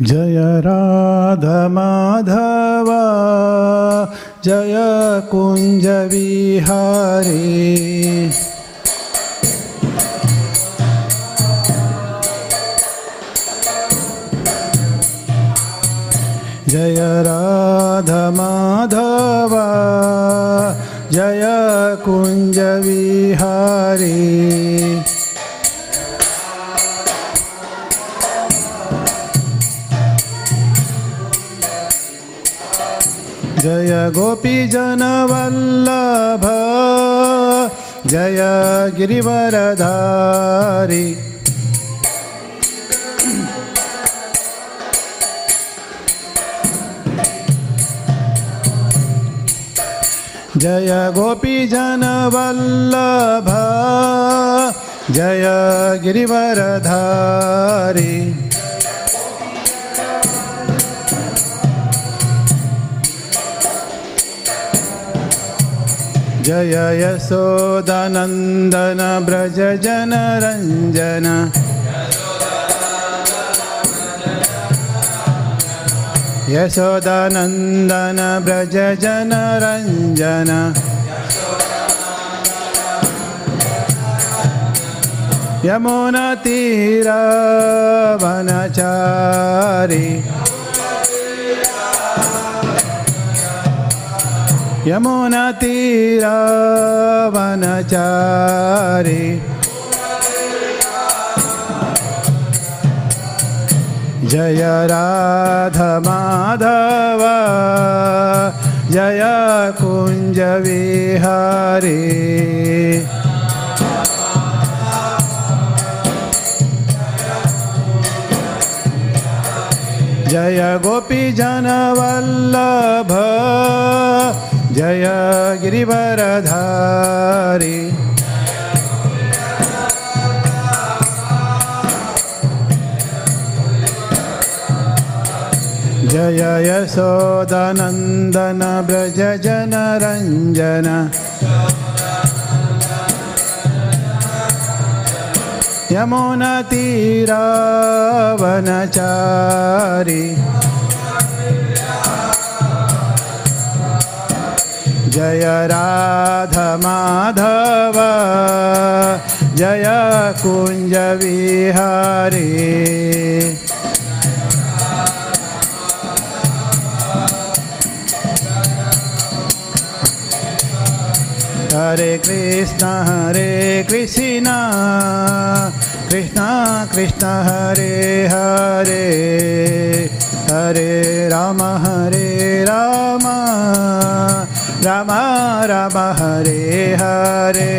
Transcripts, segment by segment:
जय राधा माधव जय कुंज विहारी। जय राधा माधव जय कुंज विहारी। जय गोपी जन वल्लभ जय गिरिवरधारी। जय गोपी जन वल्लभ जय गिरिवरधारी। जय यशोदानंदन ब्रज जन रंजन। यशोदानंदन ब्रज जन रंजन। यमुना तीर वनचारी। यमुना तीर वनचारी। जय राधा माधव जय कुंज विहारी। जय गोपी जन वल्लभ जय गिरिवरधारी। जय यशोदानंदन ब्रज जन रंजन। यमुना तीर वनचारी। जय राधा माधव जय कुंज विहारी। हरे कृष्ण कृष्ण कृष्ण हरे हरे। हरे राम राम राम हरे हरे।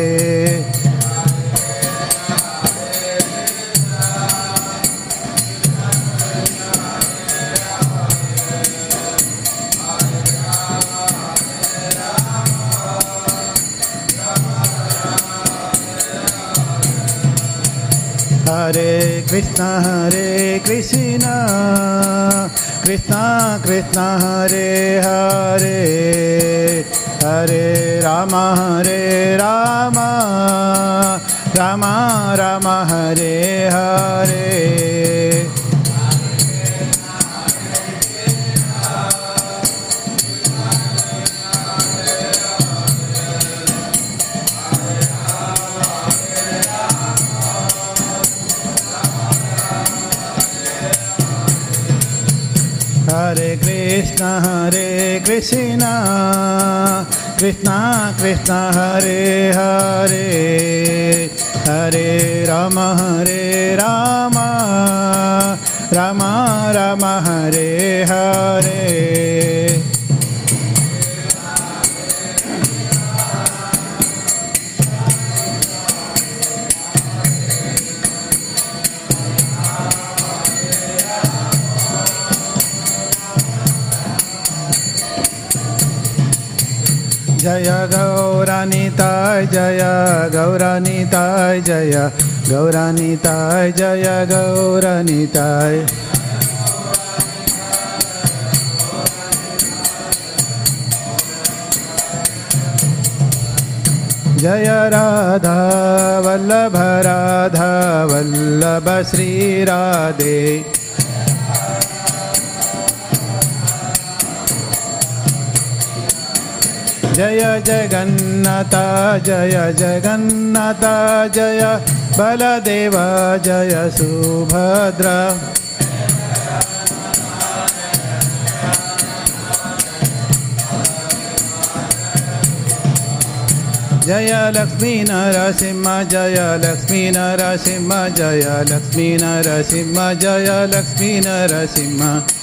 हरे कृष्ण कृष्ण कृष्ण हरे हरे। हरे राम राम राम राम हरे हरे। हरे कृष्ण कृष्ण कृष्ण हरे हरे। हरे राम राम राम राम हरे हरे। जय गौरानिताय जय गौरानिताय जय गौरानिताय जय गौरानिताय। जय राधा वल्लभ श्री राधे। जय जगन्नाथ जय जगन्नाथ जय बलदेव जय सुभद्रा जय लक्ष्मी नरसिंह जय लक्ष्मी नरसिंह जय लक्ष्मी नरसिंह जय लक्ष्मी नरसिंह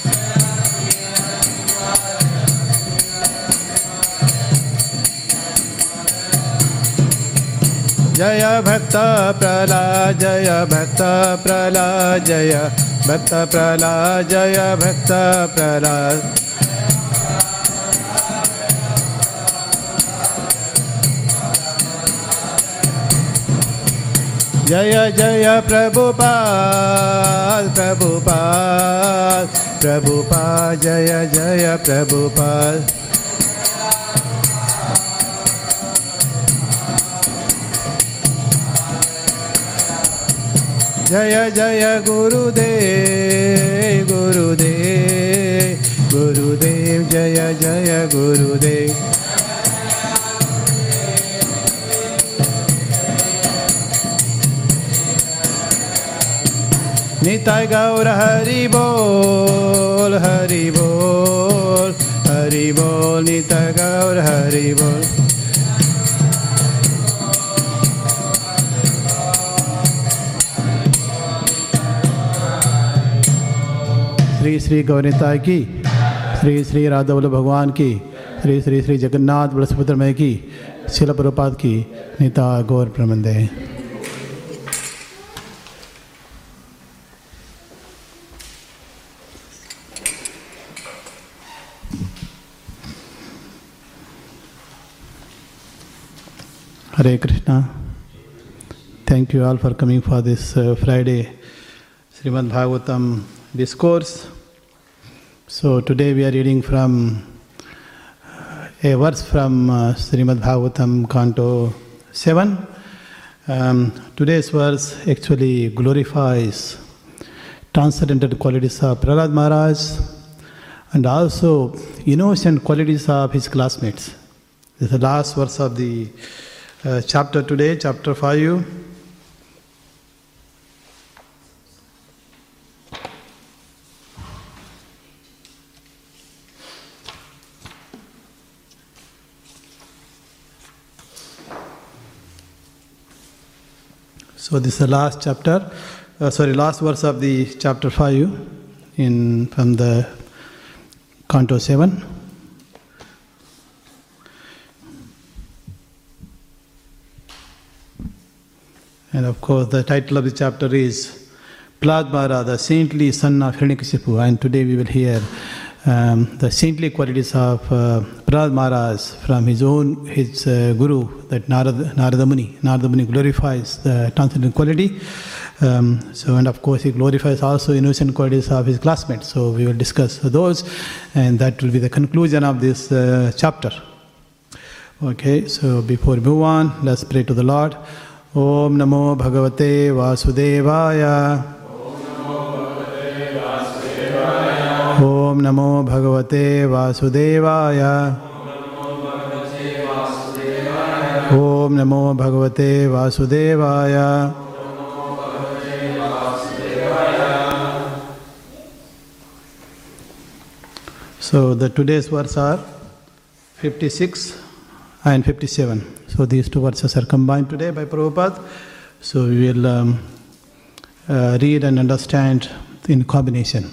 जय भक्त प्रहलाद जय भक्त प्रहलाद जय भक्त प्रहलाद जय भक्त प्रहलाद जय जय प्रभुपाद प्रभुपाद प्रभुपाद जय जय प्रभुपाद जय जय गुरुदेव गुरुदेव गुरुदेव जय जय गुरुदेव निताय गौर हरि बोल हरि बोल हरि बोल निताय गौर हरि बोल श्री श्री गौरताय की श्री श्री राधा वल्लभ भगवान की श्री श्री श्री जगन्नाथ बलसुभद्र मय की शिल प्रभुपाद की निताय गौर प्रमंदे। Hare Krishna. Thank you all for coming for this Friday Srimad Bhagavatam discourse. So today we are reading from a verse from Srimad Bhagavatam Canto 7. Today's verse actually glorifies transcendental qualities of Prahlad Maharaj and also innocent qualities of his classmates. This is the last verse of the chapter today, chapter 5. So this is the last chapter, last verse of the chapter 5 from the Canto 7. And of course, the title of the chapter is Prahlad Maharaj, the saintly son of Hiranyakashipu. And today we will hear the saintly qualities of Prahlad Maharaj from his guru, that Narada Muni. Narada Muni glorifies the transcendental quality. And of course, he glorifies also innocent qualities of his classmates. So we will discuss those, and that will be the conclusion of this chapter. Okay, so before we move on, let's pray to the Lord. Om Namo Bhagavate Vasudevaya. Om Namo Bhagavate Vasudevaya. Om Namo Bhagavate Vasudevaya. So the today's verses are 56 and 57. So these two verses are combined today by Prabhupada. So we will read and understand in combination.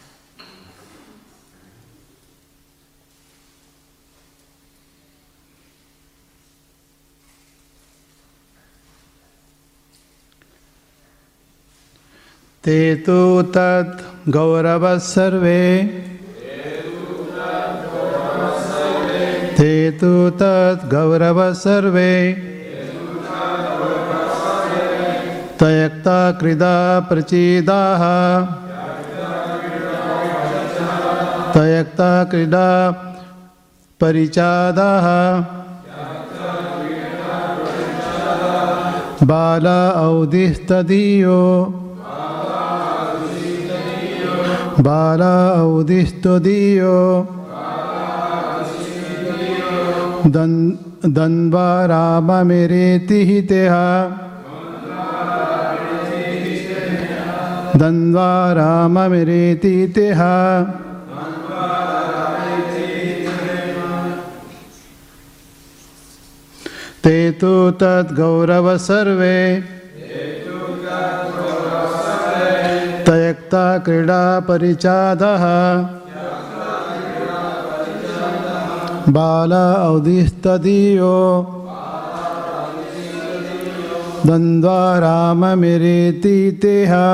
Te tu tat gaurava sarve. Te tu tat gaurava sarve. Tayakta krida prachidaha. Tayakta krida parichadaha. Bala audistadiyo. Bala audistadiyo. Danva Rama Mireti Hiteha Danva Rama Mireti Hiteha Te tu tat gaurava sarve Tayakta krida parichadaha Bala audistadiyo Dandva Rama Mireti Teha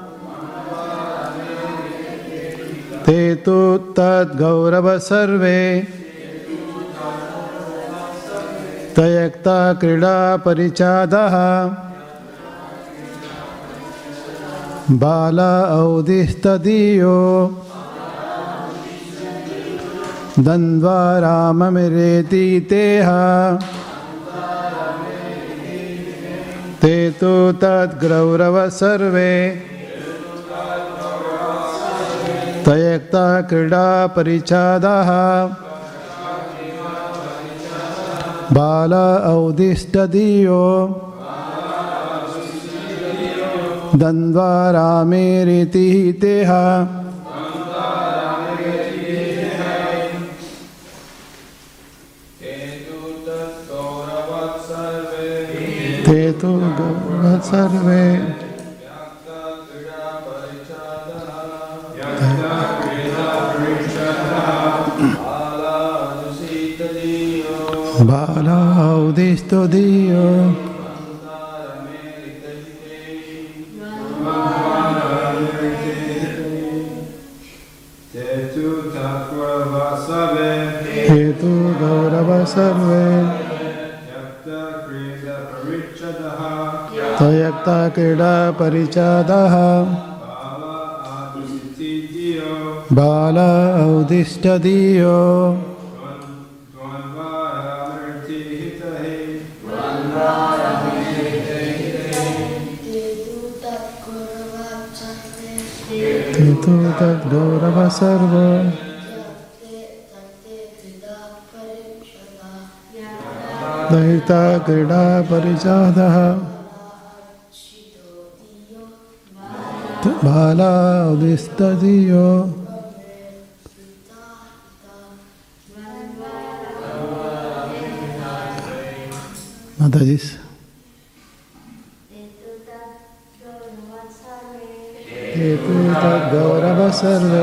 Te tu tat gaurava sarve Tayakta krida parichadaha Bala audistadiyo Dandva Rama Mireti Teha Te tu tat gaurava sarve Tayakta krida parichadaha Bala audistadiyo Dandva Rama Mireti Teha Te tu gaurava sarve Bala audistadiyo Te tu gaurava sarve Tayakta krida parichadaha Bala audistadiyo Te tu tat gaurava sarva Tayakta krida parichadaha Bala audistadiyo Mataji's Te tu tat gaurava sarve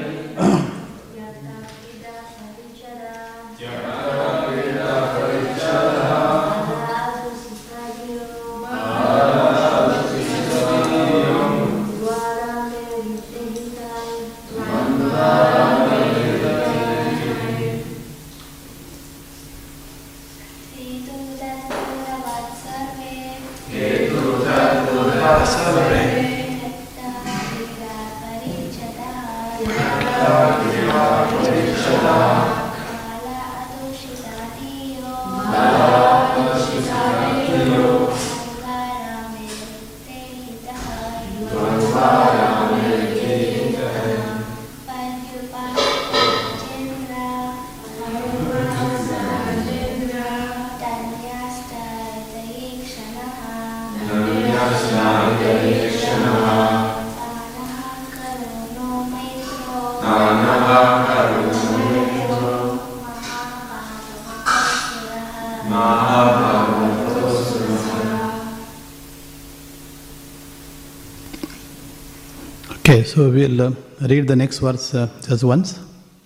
Okay, so we'll read the next verse just once.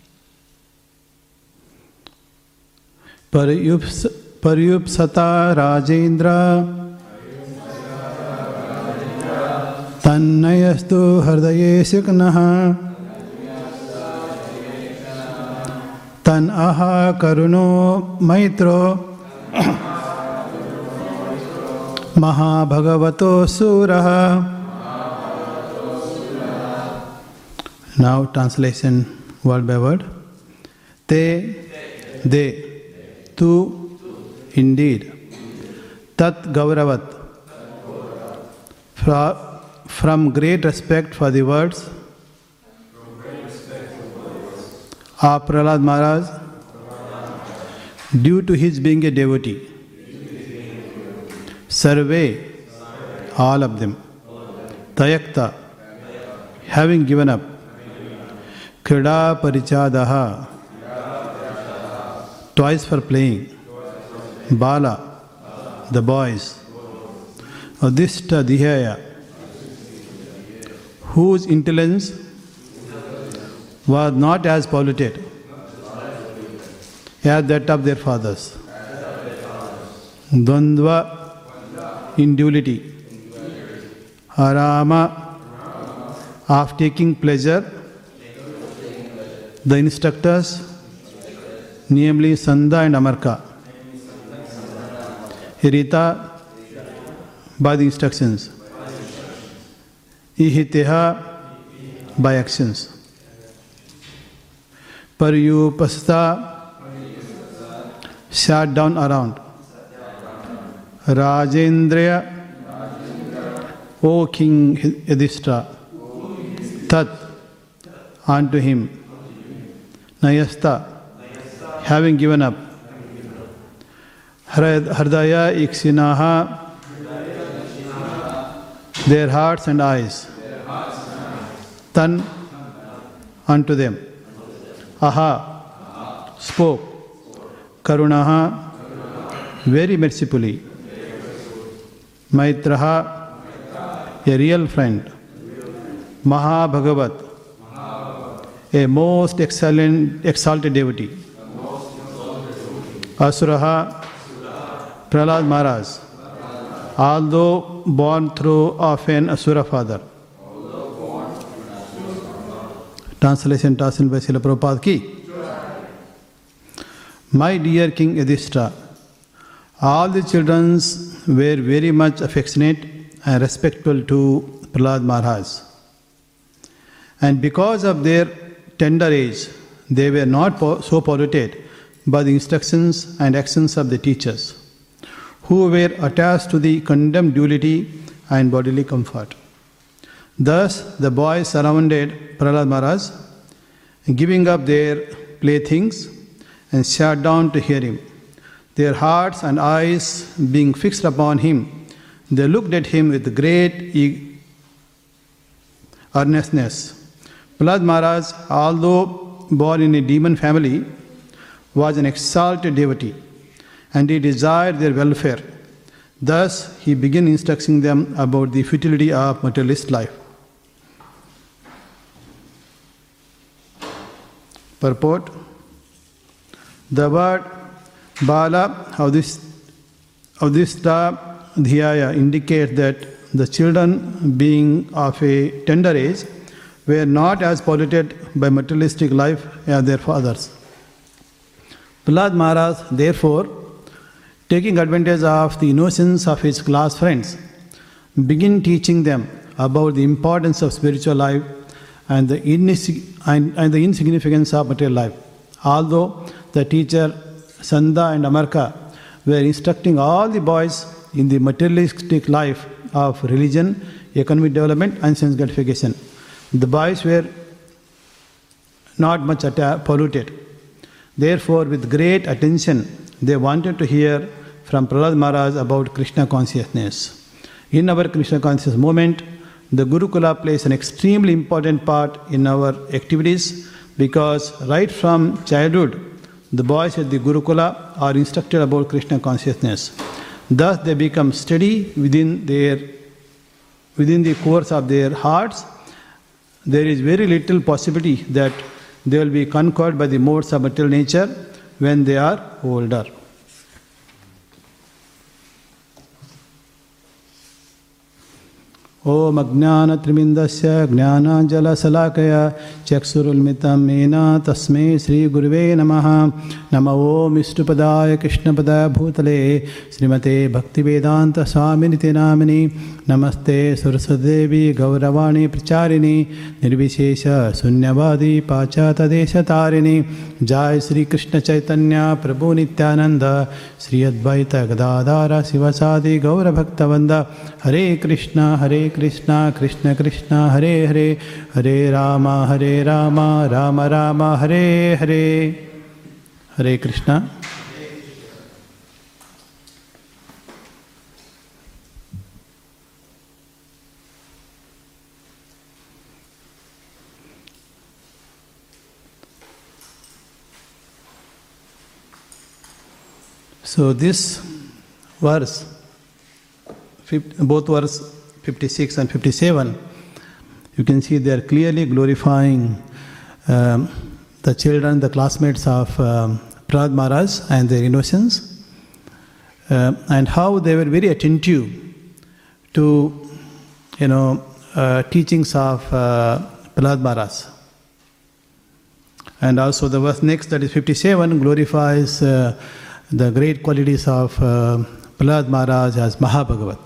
Paryupsata Rajendra Tannayastu Hardaye Siknaha Tan Aha Karuno Maitro Mahabhagavato Suraha. Now translation word by word. They, tu, indeed. Tat Gauravat, from great respect for the words of Prahlad Maharaj, due to his being a devotee. Sarve, all of them. Tayakta, having given up. Krida parichadaha, twice for playing. Bala, the boys. Adhishta dhyaya, whose intelligence was not as polluted as that of their fathers. Dvandva, indolity. Arama, of taking pleasure. The instructors, namely Sanda and Amarka. Hirita, by the instructions. Ihiteha, by actions. Paryupasta, sat down around. Rajendriya, O King Yudhishthira. Tat, unto him. Nayasta, having given up. Hardaya iksinaha, their hearts and eyes. Tan, unto them. Aha, spoke. Karunaha, very mercifully. Maitraha, a real friend. Mahabhagavat, a most excellent, exalted devotee. Asuraha, Prahlad Maharaj, although born through of an Asura father. Translation by Srila Prabhupada ki. My dear King Yudhishthira, all the children were very much affectionate and respectful to Prahlad Maharaj. And because of their tender age, they were not so polluted by the instructions and actions of the teachers, who were attached to the condemned duality and bodily comfort. Thus, the boys surrounded Prahlad Maharaj, giving up their playthings, and sat down to hear him. Their hearts and eyes being fixed upon him, they looked at him with great earnestness. Prahlad Maharaj, although born in a demon family, was an exalted devotee, and he desired their welfare. Thus, he began instructing them about the futility of materialist life. Purport. The word Bala of this Dhyaya indicates that the children, being of a tender age, were not as polluted by materialistic life as their fathers. Prahlad Maharaj, therefore, taking advantage of the innocence of his class friends, began teaching them about the importance of spiritual life and the insignificance of material life. Although the teacher Sanda and Amarka were instructing all the boys in the materialistic life of religion, economic development and sense gratification, the boys were not much polluted. Therefore, with great attention, they wanted to hear from Prahlad Maharaj about Krishna consciousness. In our Krishna consciousness movement, the Gurukula plays an extremely important part in our activities, because right from childhood, the boys at the Gurukula are instructed about Krishna consciousness. Thus, they become steady within the course of their hearts. There is very little possibility that they will be conquered by the modes of material nature when they are older. Om Ajnana-trimindasya Jnana-jala-salakaya Chaksurulmitam Mena Tasmai Sri Guruve Namaha Namo Om Vishnupadaya Krishnapadaya Bhutale Srimate Bhaktivedanta Swaminiti Namini Namaste Saraswadevi Gauravani Pracharini Nirvishesha Sunyavadi Pachata Desha Tarini Jai Sri Krishna Chaitanya Prabhu Nityananda Sri Advaita Gadadara Sivasadi Gaura Bhaktavanda Hare Krishna Krishna Krishna Hare Hare Hare Rama Rama Rama Hare Hare Hare Krishna. So this verse, both verse 56 and 57, you can see they are clearly glorifying the children, the classmates of Prahlad Maharaj and their innocence, and how they were very attentive to, teachings of Prahlad Maharaj. And also the verse next, that is 57, glorifies the great qualities of Prahlad Maharaj as Mahabhagavat.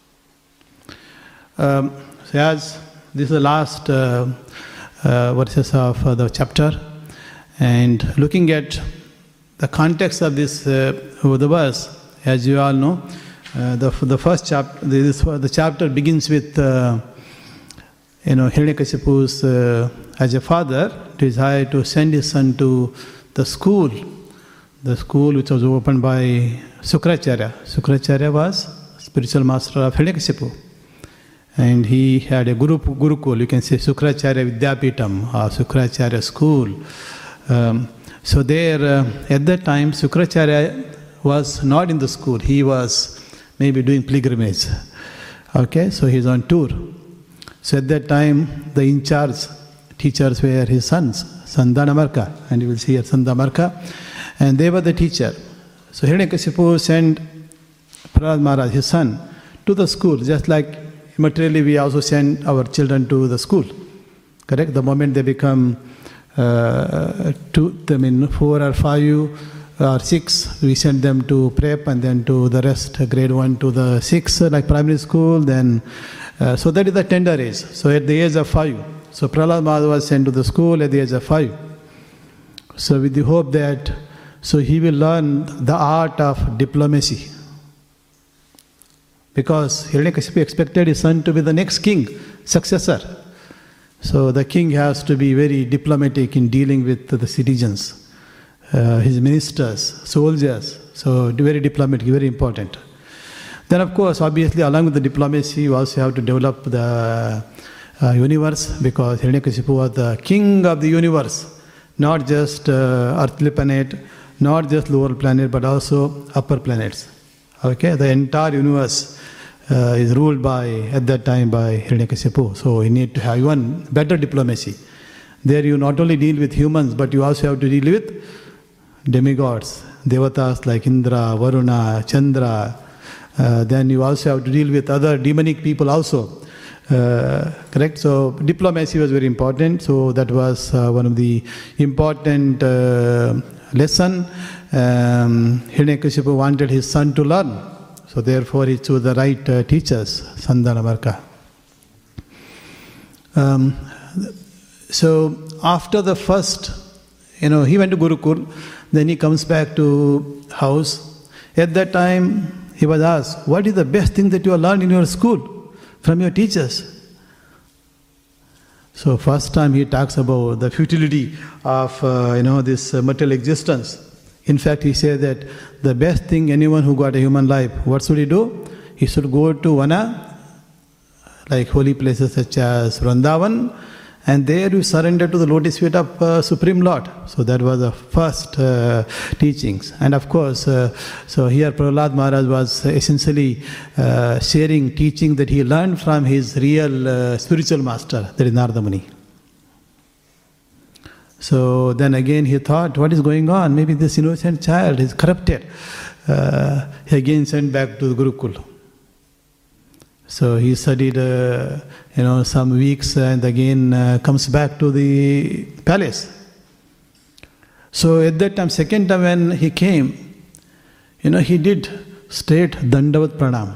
So as this is the last verses of the chapter, and looking at the context of this the verse, as you all know, the first chapter, the chapter begins with Hiranyakashipu's as a father desire to send his son to the school which was opened by Sukracharya. Sukracharya was spiritual master of Hiranyakashipu, and he had a Gurukul, you can say Sukracharya Vidyapitam or Sukracharya school. So there, at that time, Sukracharya was not in the school. He was maybe doing pilgrimage. Okay, so he's on tour. So at that time, the in-charge teachers were his sons, Sandanamarka, and you will see here Sandamarka, and they were the teacher. So Hiranyakashipu sent Prahlad Maharaj, his son, to the school, just like materially we also send our children to the school. Correct? The moment they become 4 or 5 or 6, we send them to prep, and then to the rest, grade 1 to the 6, like primary school, then so that is the tender age. So at the age of 5, so Prahlad Maharaj was sent to the school at the age of 5. So with the hope that, so he will learn the art of diplomacy. Because Hiranyakashipu expected his son to be the next king, successor. So the king has to be very diplomatic in dealing with the citizens, his ministers, soldiers. So very diplomatic, very important. Then of course, obviously, along with the diplomacy, you also have to develop the universe, because Hiranyakashipu was the king of the universe, not just earthly planet, not just lower planet, but also upper planets. Okay, the entire universe is ruled at that time by Hiranyakashipu. So you need to have even better diplomacy. There you not only deal with humans, but you also have to deal with demigods, devatas like Indra, Varuna, Chandra. Then you also have to deal with other demonic people also. Correct? So diplomacy was very important. So that was one of the important lesson Hiranyakashipu wanted his son to learn. So therefore he chose the right teachers, Sandanamarka. So after the first, he went to Gurukul, then he comes back to house. At that time, he was asked, what is the best thing that you have learned in your school from your teachers? So first time he talks about the futility of, this material existence. In fact, he said that the best thing anyone who got a human life, what should he do? He should go to Vana, like holy places such as Vrindavan, and there you surrender to the lotus feet of Supreme Lord. So that was the first teachings. And of course, so here Prahlad Maharaj was essentially sharing teaching that he learned from his real spiritual master, that is Narada Muni. So then again he thought, what is going on? Maybe this innocent child is corrupted. He again sent back to the Gurukul. So he studied, some weeks, and again comes back to the palace. So at that time, second time when he came, he did straight Dandavat Pranam.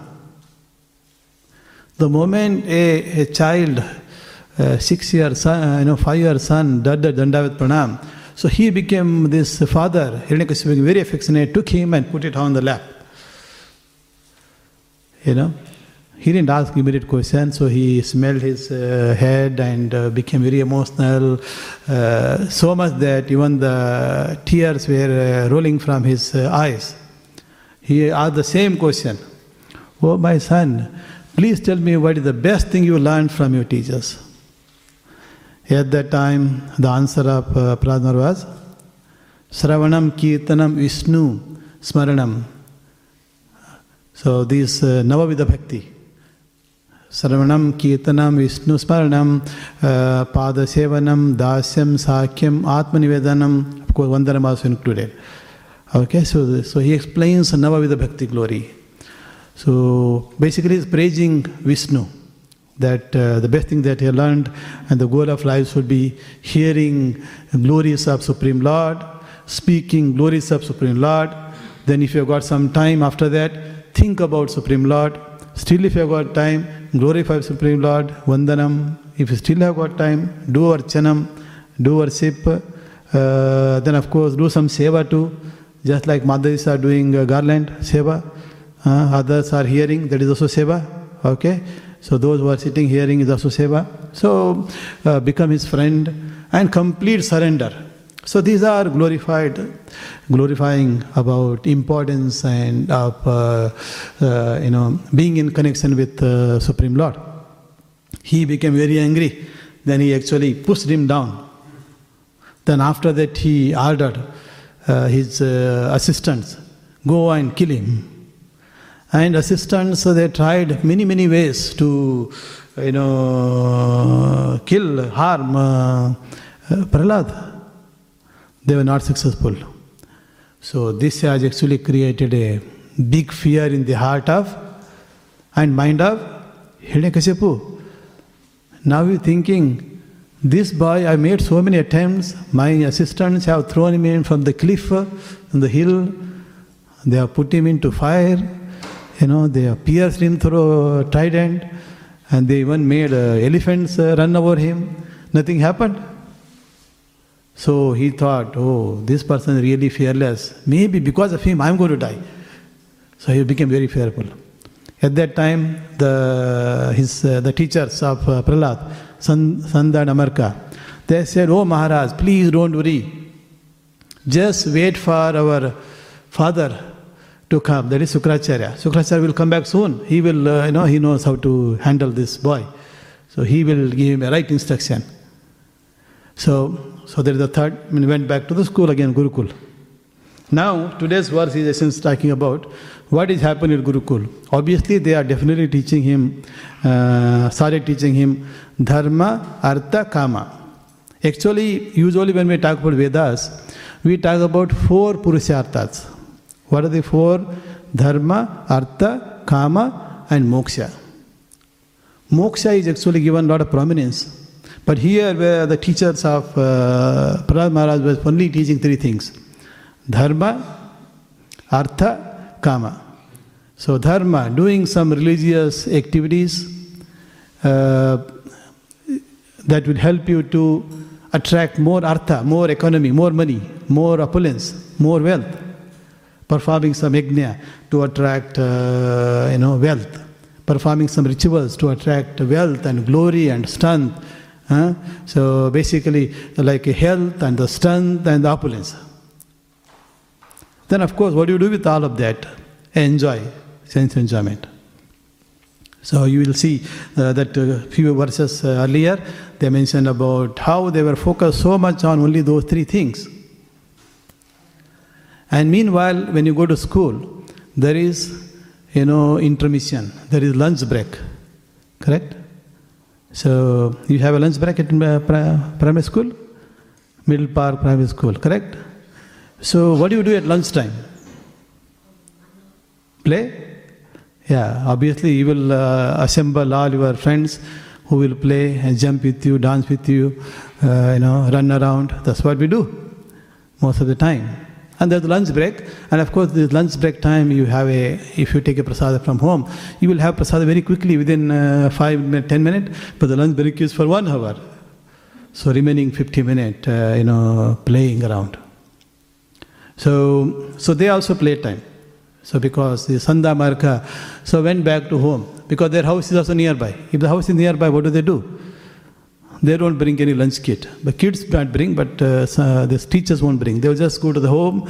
The moment a child, 6-year son, 5-year son, did the Dandavat Pranam, so he became this father, Hiranyakashipu, very affectionate, took him and put it on the lap. He didn't ask immediate questions, so he smelled his head and became very emotional, so much that even the tears were rolling from his eyes. He asked the same question. Oh, my son, please tell me what is the best thing you learned from your teachers. At that time, the answer of Prahlad was, Sravanam Kirtanam Vishnu Smaranam So this Navavidha Bhakti, Saravanam, Kirtanam, Vishnu Smaranam, Pada Sevanam, Dasyam, Sakyam, Atmanivedanam, of course Vandanam also included. Okay, so he explains Navavidha Bhakti glory. So basically he's praising Vishnu, that the best thing that he learned and the goal of life should be hearing glories of Supreme Lord, speaking glories of Supreme Lord. Then if you have got some time after that, think about Supreme Lord. Still if you have got time, glorify Supreme Lord, Vandanam. If you still have got time, do Archanam, do worship. Then of course do some seva too. Just like Madhis are doing garland, seva. Others are hearing, that is also seva. Okay? So those who are sitting hearing is also seva. So become his friend and complete surrender. So these are glorifying about importance and of being in connection with Supreme Lord. He became very angry. Then he actually pushed him down. Then after that he ordered his assistants, go and kill him. And assistants, they tried many ways to, kill, harm Prahlad. They were not successful. So this has actually created a big fear in the heart of and mind of Hiranyakashipu. Now you're thinking, this boy, I made so many attempts, my assistants have thrown him in from the cliff, from the hill, they have put him into fire, they have pierced him through a trident, and they even made elephants run over him. Nothing happened. So he thought, oh, this person is really fearless. Maybe because of him, I'm going to die. So he became very fearful. At that time, the teachers of Prahlad, Sanda and Amarka, they said, oh Maharaj, please don't worry. Just wait for our father to come. That is Sukracharya. Sukracharya will come back soon. He will, he knows how to handle this boy. So he will give him a right instruction. So there is the third, he went back to the school again, Gurukul. Now, today's verse is essentially talking about what is happening at Gurukul. Obviously, they are definitely teaching him, started teaching him Dharma, Artha, Kama. Actually, usually when we talk about Vedas, we talk about 4 Purusharthas. What are the 4? Dharma, Artha, Kama and Moksha. Moksha is actually given a lot of prominence. But here where the teachers of Prahlad Maharaj was only teaching 3 things. Dharma, Artha, Kama. So Dharma, doing some religious activities that will help you to attract more Artha, more economy, more money, more opulence, more wealth. Performing some yajna to attract wealth. Performing some rituals to attract wealth and glory and strength. So basically like health and the strength and the opulence. Then of course what do you do with all of that? Enjoy, sense enjoyment. So you will see that few verses earlier they mentioned about how they were focused so much on only those 3 things. And meanwhile when you go to school there is intermission, there is lunch break, correct? So, you have a lunch break at primary school? Middle Park Primary School, correct? So, what do you do at lunchtime? Play? Yeah, obviously you will assemble all your friends who will play and jump with you, dance with you, run around. That's what we do most of the time. And there's lunch break. And of course, this lunch break time, if you take a prasada from home, you will have prasada very quickly within 5 minutes, 10 minutes. But the lunch break is for 1 hour. So remaining 50 minutes, playing around. So they also play time. So because the Sanda Marka, so went back to home. Because their house is also nearby. If the house is nearby, what do? They don't bring any lunch kit. The kids might bring, but the teachers won't bring. They will just go to the home.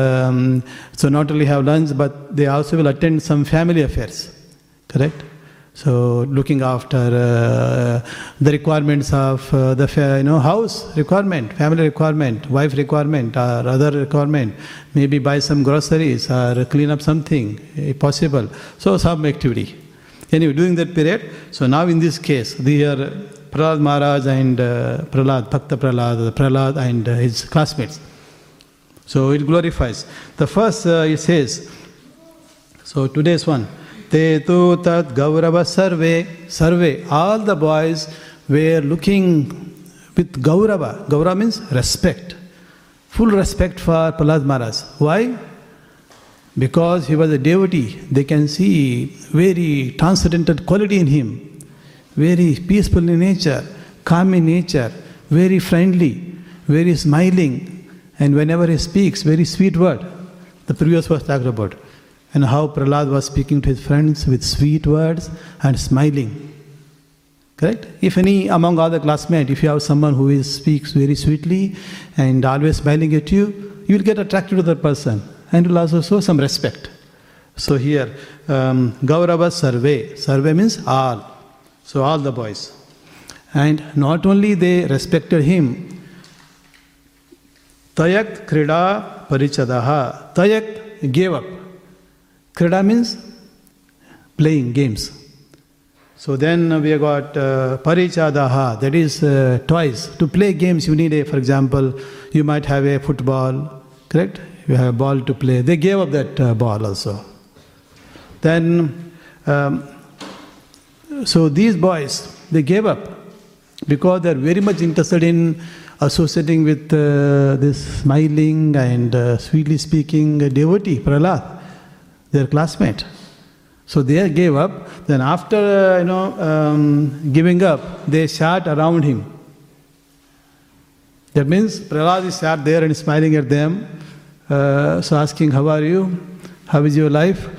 So not only have lunch, but they also will attend some family affairs. Correct? So looking after the requirements of the house requirement, family requirement, wife requirement, or other requirement, maybe buy some groceries or clean up something if possible. So some activity. Anyway, during that period, so now in this case, they are Prahlad Maharaj and Bhakta Prahlad and his classmates. So it glorifies. The first it says, so today's one, Te tu tat gaurava sarve, all the boys were looking with gaurava. Gaurava means respect. Full respect for Prahlad Maharaj. Why? Because he was a devotee. They can see very transcendental quality in him. Very peaceful in nature, calm in nature, very friendly, very smiling. And whenever he speaks, very sweet word. The previous was talked about. And how Prahlad was speaking to his friends with sweet words and smiling. Correct? If any among other classmates, if you have someone who speaks very sweetly and always smiling at you, you will get attracted to that person and will also show some respect. So here, Gaurava Sarve. Sarve means all. So all the boys. And not only they respected him, Tayak Krida Parichadaha. Tayak gave up. Krida means playing games. So then we have got Parichadaha, that is toys. To play games you need for example, you might have a football, correct? You have a ball to play. They gave up that ball also. Then, so these boys, they gave up because they are very much interested in associating with this smiling and sweetly speaking devotee, Prahlad, their classmate. So they gave up. Then after, giving up, they sat around him. That means Prahlad sat there and smiling at them. So asking, how are you? How is your life?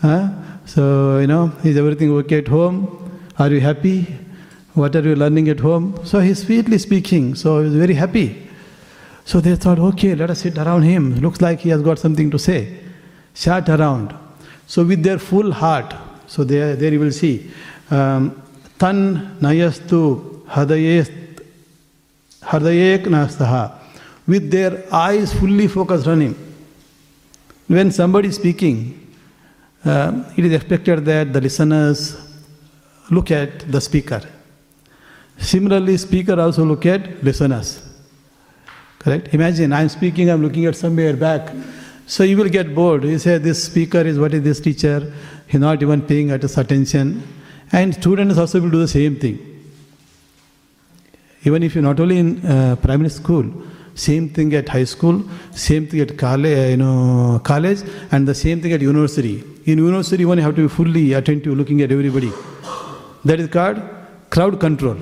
So, is everything okay at home? Are you happy? What are you learning at home? So he's sweetly speaking. So he was very happy. So they thought, okay, let us sit around him. Looks like he has got something to say. Sat around. So with their full heart, so there you will see, Tan nayastu hadayek nastaha, with their eyes fully focused on him. When somebody is speaking, it is expected that the listeners look at the speaker. Similarly, speaker also look at listeners. Correct? Imagine, I am speaking, I am looking at somewhere back. So you will get bored. You say, this speaker is, what is this teacher? He is not even paying us attention. And students also will do the same thing. Even if you not only in primary school, same thing at high school, same thing at college, and the same thing at university. In university, one you have to be fully attentive, looking at everybody. That is called crowd control.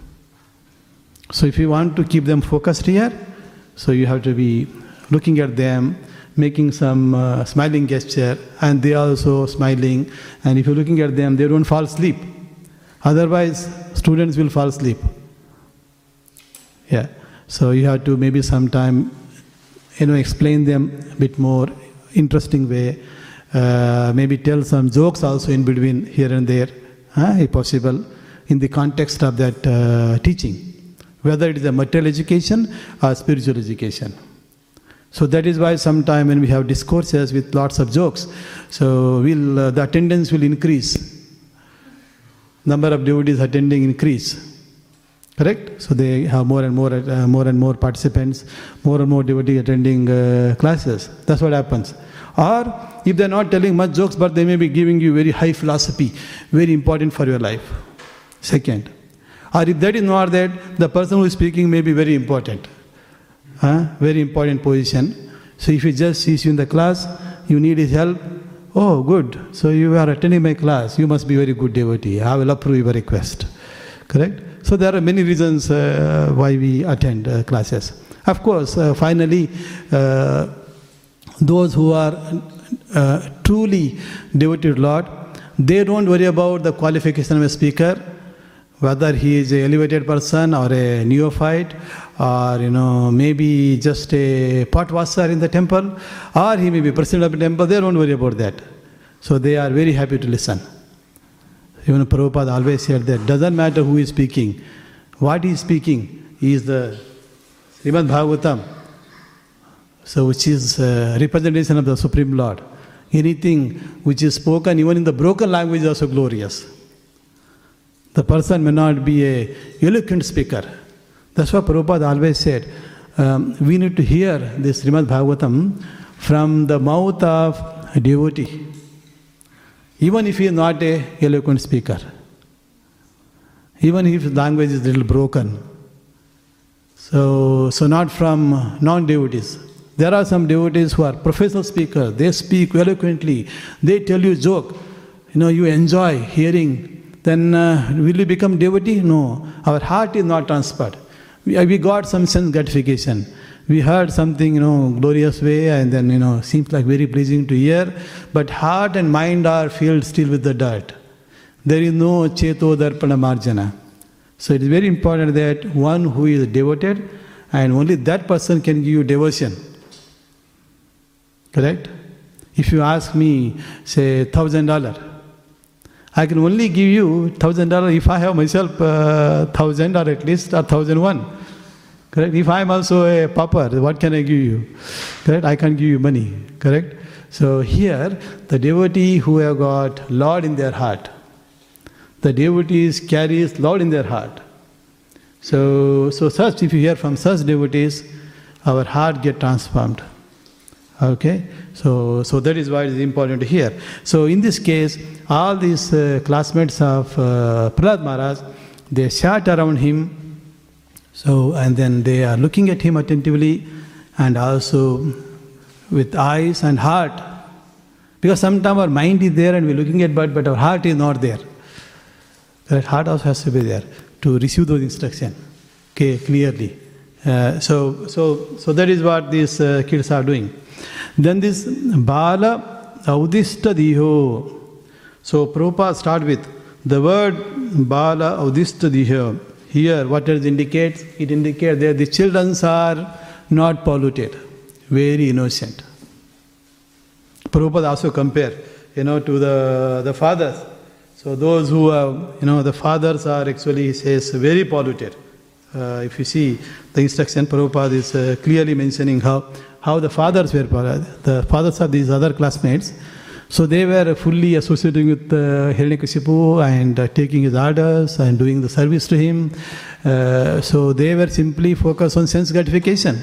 So if you want to keep them focused here, so you have to be looking at them, making some smiling gesture, and they are also smiling. And if you're looking at them, they don't fall asleep. Otherwise, students will fall asleep. Yeah. So you have to maybe sometime, explain them a bit more interesting way. Maybe tell some jokes also in between here and there, if possible, in the context of that teaching. Whether it is a material education or spiritual education. So that is why sometime when we have discourses with lots of jokes, so the attendance will increase. Number of devotees attending increase. Correct? So they have more and more participants, more and more devotees attending classes. That's what happens. Or if they are not telling much jokes, but they may be giving you very high philosophy, very important for your life. Second. Or if that is not that, the person who is speaking may be very important. Very important position. So if he just sees you in the class, you need his help. Oh, good. So you are attending my class. You must be very good devotee. I will approve your request. Correct? So there are many reasons why we attend classes. Of course, finally, those who are truly devoted to Lord, they don't worry about the qualification of a speaker, whether he is an elevated person or a neophyte, or maybe just a pot washer in the temple, or he may be president of the temple. They don't worry about that. So they are very happy to listen. Even Prabhupada always said that doesn't matter who is speaking. What he is speaking is the Srimad Bhagavatam, so which is representation of the Supreme Lord. Anything which is spoken even in the broken language is also glorious. The person may not be a eloquent speaker. That's why Prabhupada always said, we need to hear this Srimad Bhagavatam from the mouth of a devotee, even if he is not a eloquent speaker, even if his language is a little broken. So not from non-devotees. There are some devotees who are professional speakers. They speak eloquently. They tell you joke. You enjoy hearing. Then will you become devotee? No. Our heart is not transferred. We got some sense gratification. We heard something, glorious way, and then, seems like very pleasing to hear. But heart and mind are filled still with the dirt. There is no cheto darpana marjana. So it is very important that one who is devoted, and only that person can give you devotion. Correct? If you ask me, say, $1,000, I can only give you $1,000 if I have myself 1,000 or at least 1,001. Correct? If I am also a pauper, what can I give you? Correct? I can't give you money. Correct? So here, the devotee who have got Lord in their heart, the devotees carries Lord in their heart. So such, if you hear from such devotees, our heart get transformed. Okay? So that is why it is important to hear. So in this case, all these classmates of Prahlad Maharaj, they sat around him. So, and then they are looking at him attentively and also with eyes and heart. Because sometimes our mind is there and we're looking at but our heart is not there. That heart also has to be there to receive those instructions. Okay, clearly. So that is what these kids are doing. Then this Bala Audista Diho. So Prabhupada start with the word Bala Audista Diho. Here what does it indicate? It indicates that the children are not polluted, very innocent. Prabhupada also compare, to the fathers. So those who have, the fathers are actually, he says, very polluted. If you see the instruction, Prabhupada is clearly mentioning how the fathers were polluted. The fathers of these other classmates, so they were fully associating with Hiranyakashipu and taking his orders and doing the service to him. So they were simply focused on sense gratification.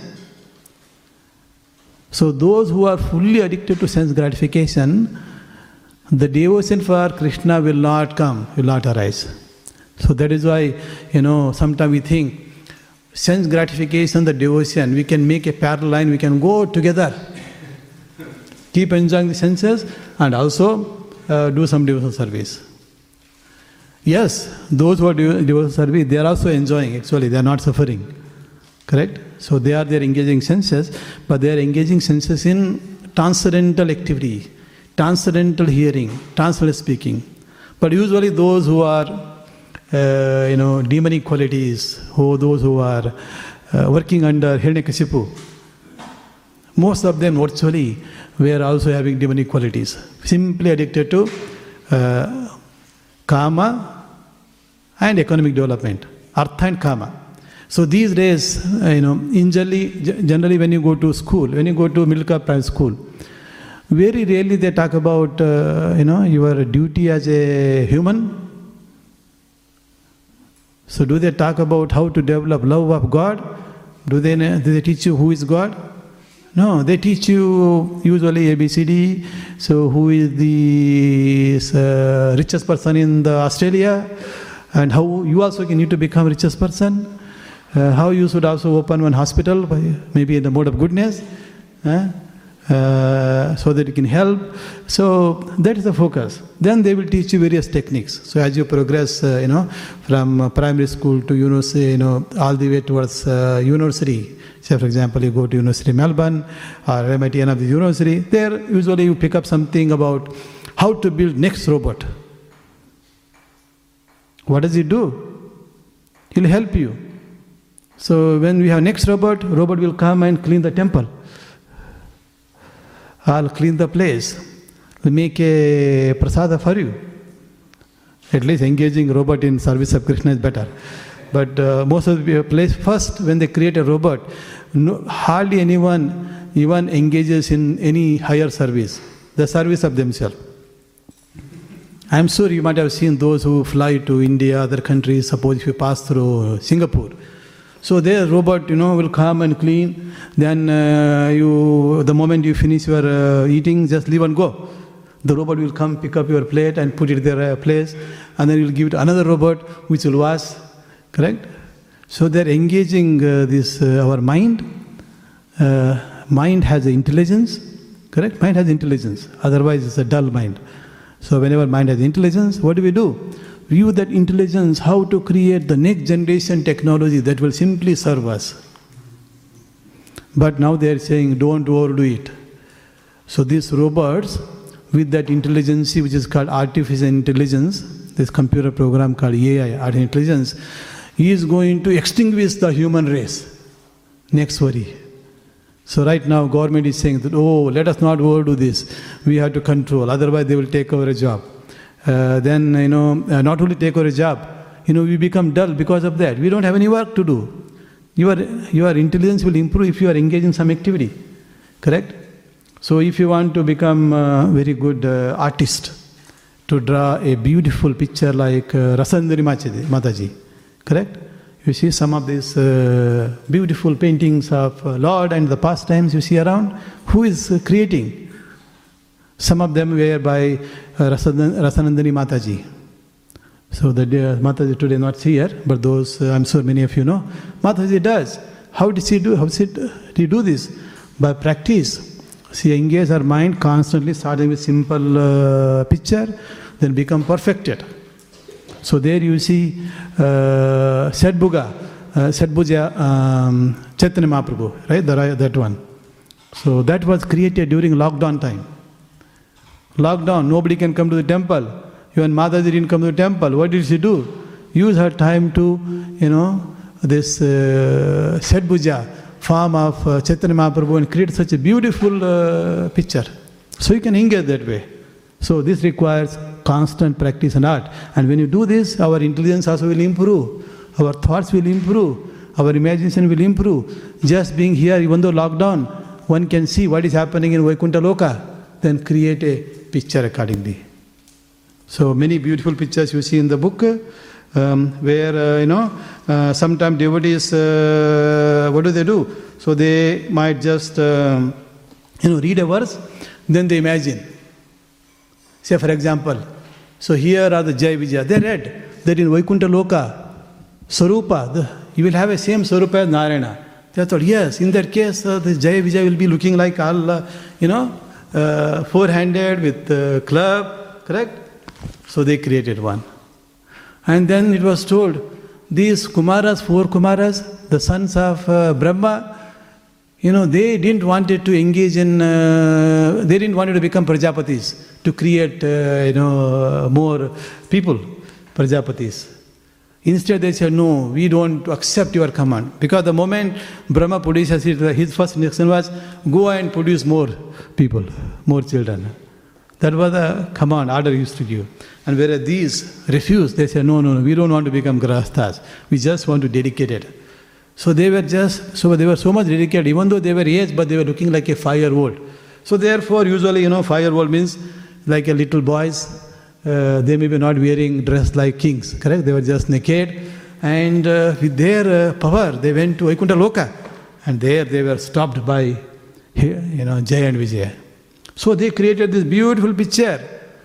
So those who are fully addicted to sense gratification, the devotion for Krishna will not arise. So that is why, sometimes we think sense gratification, the devotion, we can make a parallel line, we can go together. Keep enjoying the senses and also do some devotional service. Yes, those who are doing devotional service, they are also enjoying, actually, they are not suffering. Correct? So they are engaging senses, but they are engaging senses in transcendental activity, transcendental hearing, transcendental speaking. But usually those who are, demonic qualities, those who are working under Hiranyakashipu, most of them virtually were also having demonic qualities, simply addicted to kama and economic development, artha and kama. So these days, generally when you go to school, when you go to middle class private school, very rarely they talk about, your duty as a human. So do they talk about how to develop love of God? Do they teach you who is God? No, they teach you usually ABCD. So who is the richest person in Australia, and how you also need to become richest person. How you should also open one hospital, maybe in the mode of goodness, so that you can help. So that is the focus. Then they will teach you various techniques. So as you progress, from primary school to university, all the way towards university. Say, for example, you go to University of Melbourne or MIT, of the university. There, usually you pick up something about how to build next robot. What does it do? It will help you. So when we have next robot will come and clean the temple. I'll clean the place. We'll make a prasada for you. At least engaging robot in service of Krishna is better. But most of the place, first when they create a robot, hardly anyone even engages in any higher service, the service of themselves. I am sure you might have seen those who fly to India, other countries, suppose if you pass through Singapore. So their robot, will come and clean. Then the moment you finish your eating, just leave and go. The robot will come, pick up your plate and put it their place. And then you will give it to another robot which will wash. Correct? So they are engaging our mind. Mind has intelligence. Correct? Mind has intelligence. Otherwise it's a dull mind. So whenever mind has intelligence, what do? We use that intelligence how to create the next generation technology that will simply serve us. But now they are saying don't overdo it. So these robots with that intelligence which is called artificial intelligence, this computer program called AI, artificial intelligence, is going to extinguish the human race. Next worry. So right now government is saying that, let us not overdo this. We have to control, otherwise they will take over a job. Then, not only take over a job, we become dull because of that. We don't have any work to do. Your intelligence will improve if you are engaged in some activity. Correct? So if you want to become a very good artist, to draw a beautiful picture like Rasandari Mataji, correct? You see some of these beautiful paintings of Lord and the pastimes you see around. Who is creating? Some of them were by Rasanandani Mataji. So the Mataji today not here, but those I'm sure many of you know. Mataji does. How did she do this? By practice. She engaged her mind constantly, starting with simple picture, then become perfected. So there you see Sadbhuja Chaitanya Mahaprabhu, right? That one. So that was created during lockdown time. Lockdown, nobody can come to the temple. Even Mataji didn't come to the temple. What did she do? Use her time to, this Sadbhuja form of Chaitanya Mahaprabhu and create such a beautiful picture. So you can engage that way. So this requires constant practice and art. And when you do this, our intelligence also will improve. Our thoughts will improve. Our imagination will improve. Just being here, even though lockdown, one can see what is happening in Vaikuntha Loka, then create a picture accordingly. So many beautiful pictures you see in the book, where, sometimes devotees, what do? So they might just, read a verse, then they imagine. Say for example, so here are the Jai Vijaya. They read that in Vaikuntha Loka, Sarupa, you will have a same Sarupa as Narayana. They thought, yes, in that case, the Jai Vijaya will be looking like all, four-handed with club, correct? So they created one. And then it was told, these Kumaras, 4 Kumaras, the sons of Brahma, they didn't want to engage in, they didn't want to become Prajapatis, to create, more people, Prajapatis. Instead they said, no, we don't accept your command. Because the moment Brahma produces his first instruction was, go and produce more people, more children. That was the command, order used to give. And whereas these refused, they said, no, we don't want to become Grahasthas. We just want to dedicate it. So they were so much dedicated, even though they were aged, but they were looking like a 5-year-old. So therefore, usually, 5-year-old means like a little boys. They may be not wearing dress like kings, correct? They were just naked. And with their power, they went to Vaikuntha Loka. And there they were stopped by, Jaya and Vijaya. So they created this beautiful picture.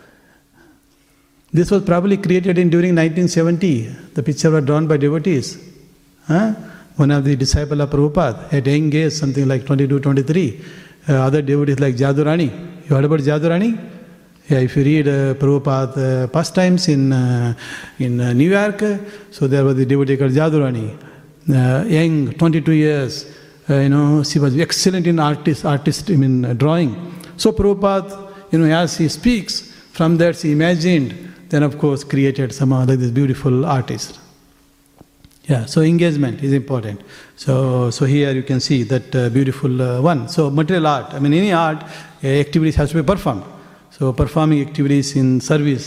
This was probably created during 1970. The picture was drawn by devotees. One of the disciples of Prabhupada at young age, something like 22, 23. Other devotees like Jadurani. You heard about Jadurani? Yeah, if you read Prabhupada pastimes in New York, so there was the devotee called Jadurani. Young, 22 years, she was excellent in drawing. So Prabhupada, as he speaks, from that she imagined, then of course created somehow like this beautiful artist. Yeah, so engagement is important. So here you can see that beautiful one. So material art, any art, activities has to be performed. So performing activities in service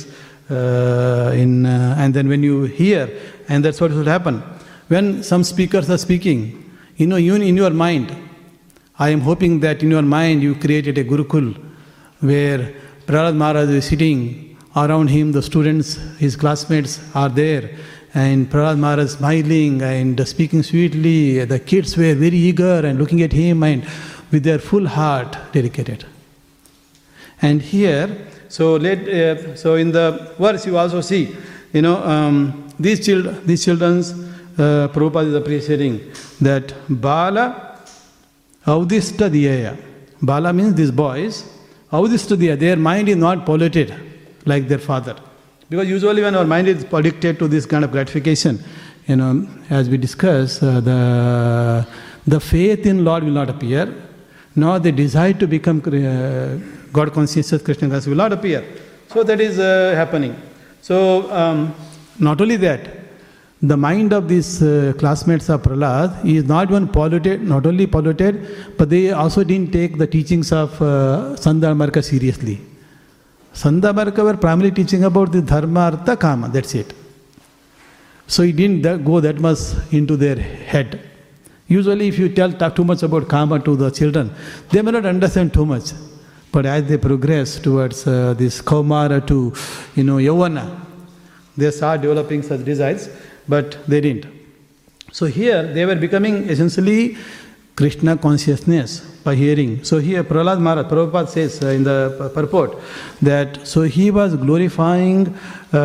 and then when you hear, and that's what will happen. When some speakers are speaking, even in your mind, I am hoping that in your mind you created a Gurukul where Prahlad Maharaj is sitting, around him the students, his classmates are there, and Prahlad Maharaj smiling and speaking sweetly. The kids were very eager and looking at him and with their full heart dedicated. And here, so in the verse you also see, these children's, Prabhupada is appreciating that Bala Audista Diyaya. Bala means these boys, Audista Diyaya, their mind is not polluted like their father. Because usually when our mind is addicted to this kind of gratification, as we discuss, the faith in Lord will not appear, nor the desire to become God consciousness, Krishna consciousness will not appear. So that is happening. So not only that, the mind of these classmates of Prahlad is not only polluted, but they also didn't take the teachings of Sandharmarka seriously. Sandharmarka were primarily teaching about the dharma, artha, kama, that's it. So it didn't go that much into their head. Usually if you talk too much about kama to the children, they may not understand too much. But as they progress towards this Kaumara to Yavana, they start developing such desires, but they didn't. So here they were becoming essentially Krishna consciousness by hearing. So here Prahlad Maharaj, Prabhupada says in the purport that so he was glorifying,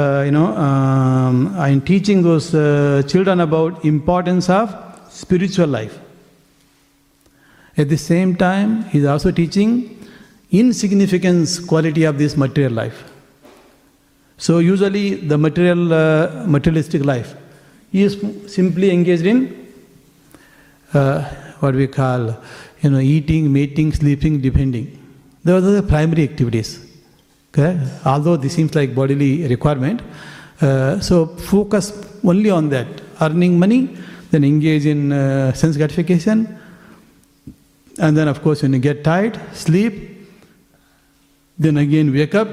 and teaching those children about importance of spiritual life. At the same time, he is also teaching insignificance quality of this material life. So usually the materialistic life is simply engaged in what we call, eating, mating, sleeping, defending. Those are the primary activities. Okay? Although this seems like bodily requirement, so focus only on that, earning money, then engage in sense gratification, and then of course when you get tired, sleep, then again wake up,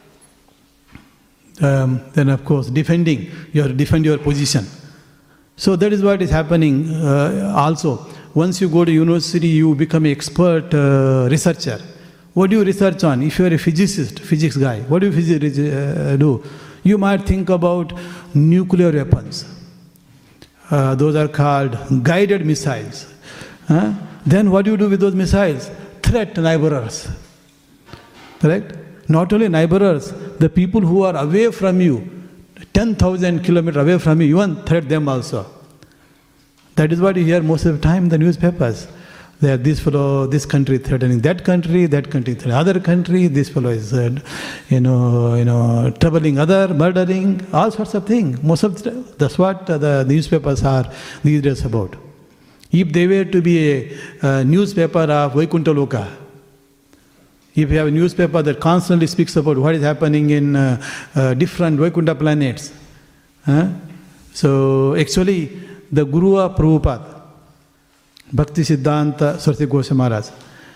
then of course defending, you have to defend your position. So that is what is happening also. Once you go to university, you become an expert researcher. What do you research on? If you are a physicist, physics guy, what do you do? You might think about nuclear weapons. Those are called guided missiles. Then what do you do with those missiles? Threat neighborers. Correct? Not only neighborers, the people who are away from you, 10,000 kilometers away from you, even threat them also. That is what you hear most of the time in the newspapers. That this fellow, this country threatening that country threatening other country, this fellow is, troubling other, murdering, all sorts of things. That's what the newspapers are these days about. If they were to be a newspaper of Vaikuntha Loka, if you have a newspaper that constantly speaks about what is happening in different Vaikuntha planets, so actually the Guru of Prabhupada, Bhakti Siddhanta Saraswati Goswami Maharaj,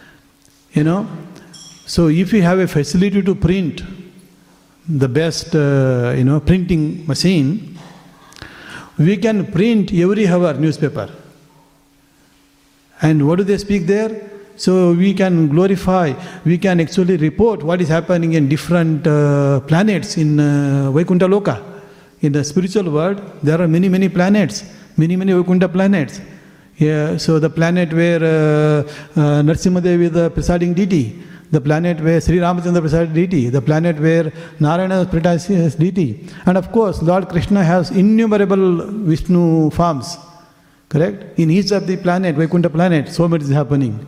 so if you have a facility to print the best, printing machine, we can print every hour newspaper. And what do they speak there? So we can glorify, we can actually report what is happening in different planets in Vaikuntha Loka. In the spiritual world, there are many, many planets, many, many Vaikuntha planets. Yeah, so the planet where Narasimhadev is the presiding deity, the planet where Sri Ramachandra is the presiding deity, the planet where Narayana is the presiding deity. And of course, Lord Krishna has innumerable Vishnu forms. Correct? In each of the planet, Vaikuntha planet, so much is happening.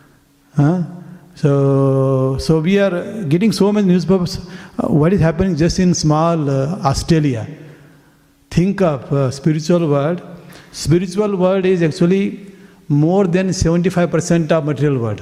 So we are getting so many newspapers. What is happening just in small Australia? Think of spiritual world. Spiritual world is actually more than 75% of material world.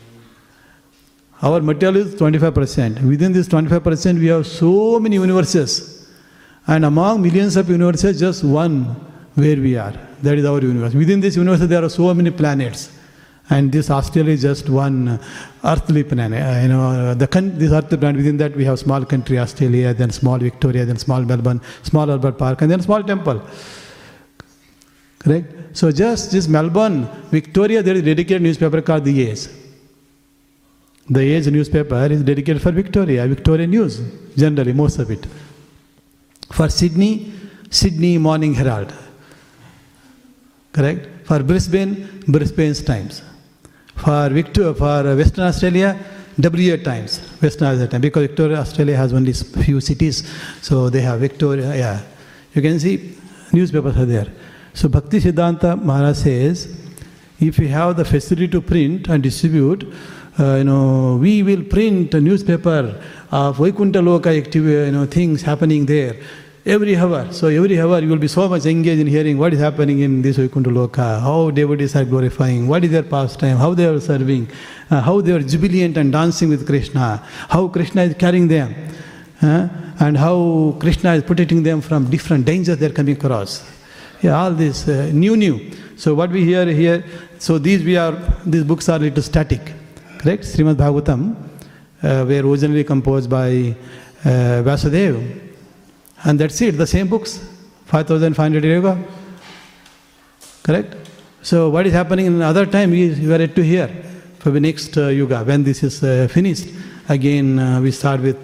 Our material is 25%. Within this 25%, we have so many universes. And among millions of universes, just one where we are. That is our universe. Within this universe, there are so many planets. And this Australia is just one earthly planet. This earthly planet, within that we have small country Australia, then small Victoria, then small Melbourne, small Albert Park, and then small temple. Correct? So just this Melbourne, Victoria, there is a dedicated newspaper called The Age. The Age newspaper is dedicated for Victoria, Victorian news, generally, most of it. For Sydney, Sydney Morning Herald. Correct? For Brisbane, Brisbane's Times. For Western Australia, WA Times, Western Australia Times, because Victoria, Australia has only few cities, so they have Victoria, yeah. You can see newspapers are there. So Bhakti Siddhanta Maharaj says, if we have the facility to print and distribute, we will print a newspaper of Vaikuntha Loka things happening there every hour. So every hour you will be so much engaged in hearing what is happening in this Vaikuntha Loka, how devotees are glorifying, what is their pastime, how they are serving, how they are jubilant and dancing with Krishna, how Krishna is carrying them, and how Krishna is protecting them from different dangers they are coming across. Yeah, all this new. So what we hear here, so these books are a little static. Correct? Srimad Bhagavatam were originally composed by Vasudev. And that's it, the same books, 5,500 years ago. Correct? So what is happening in another time, we are yet to hear for the next yuga. When this is finished, again we start with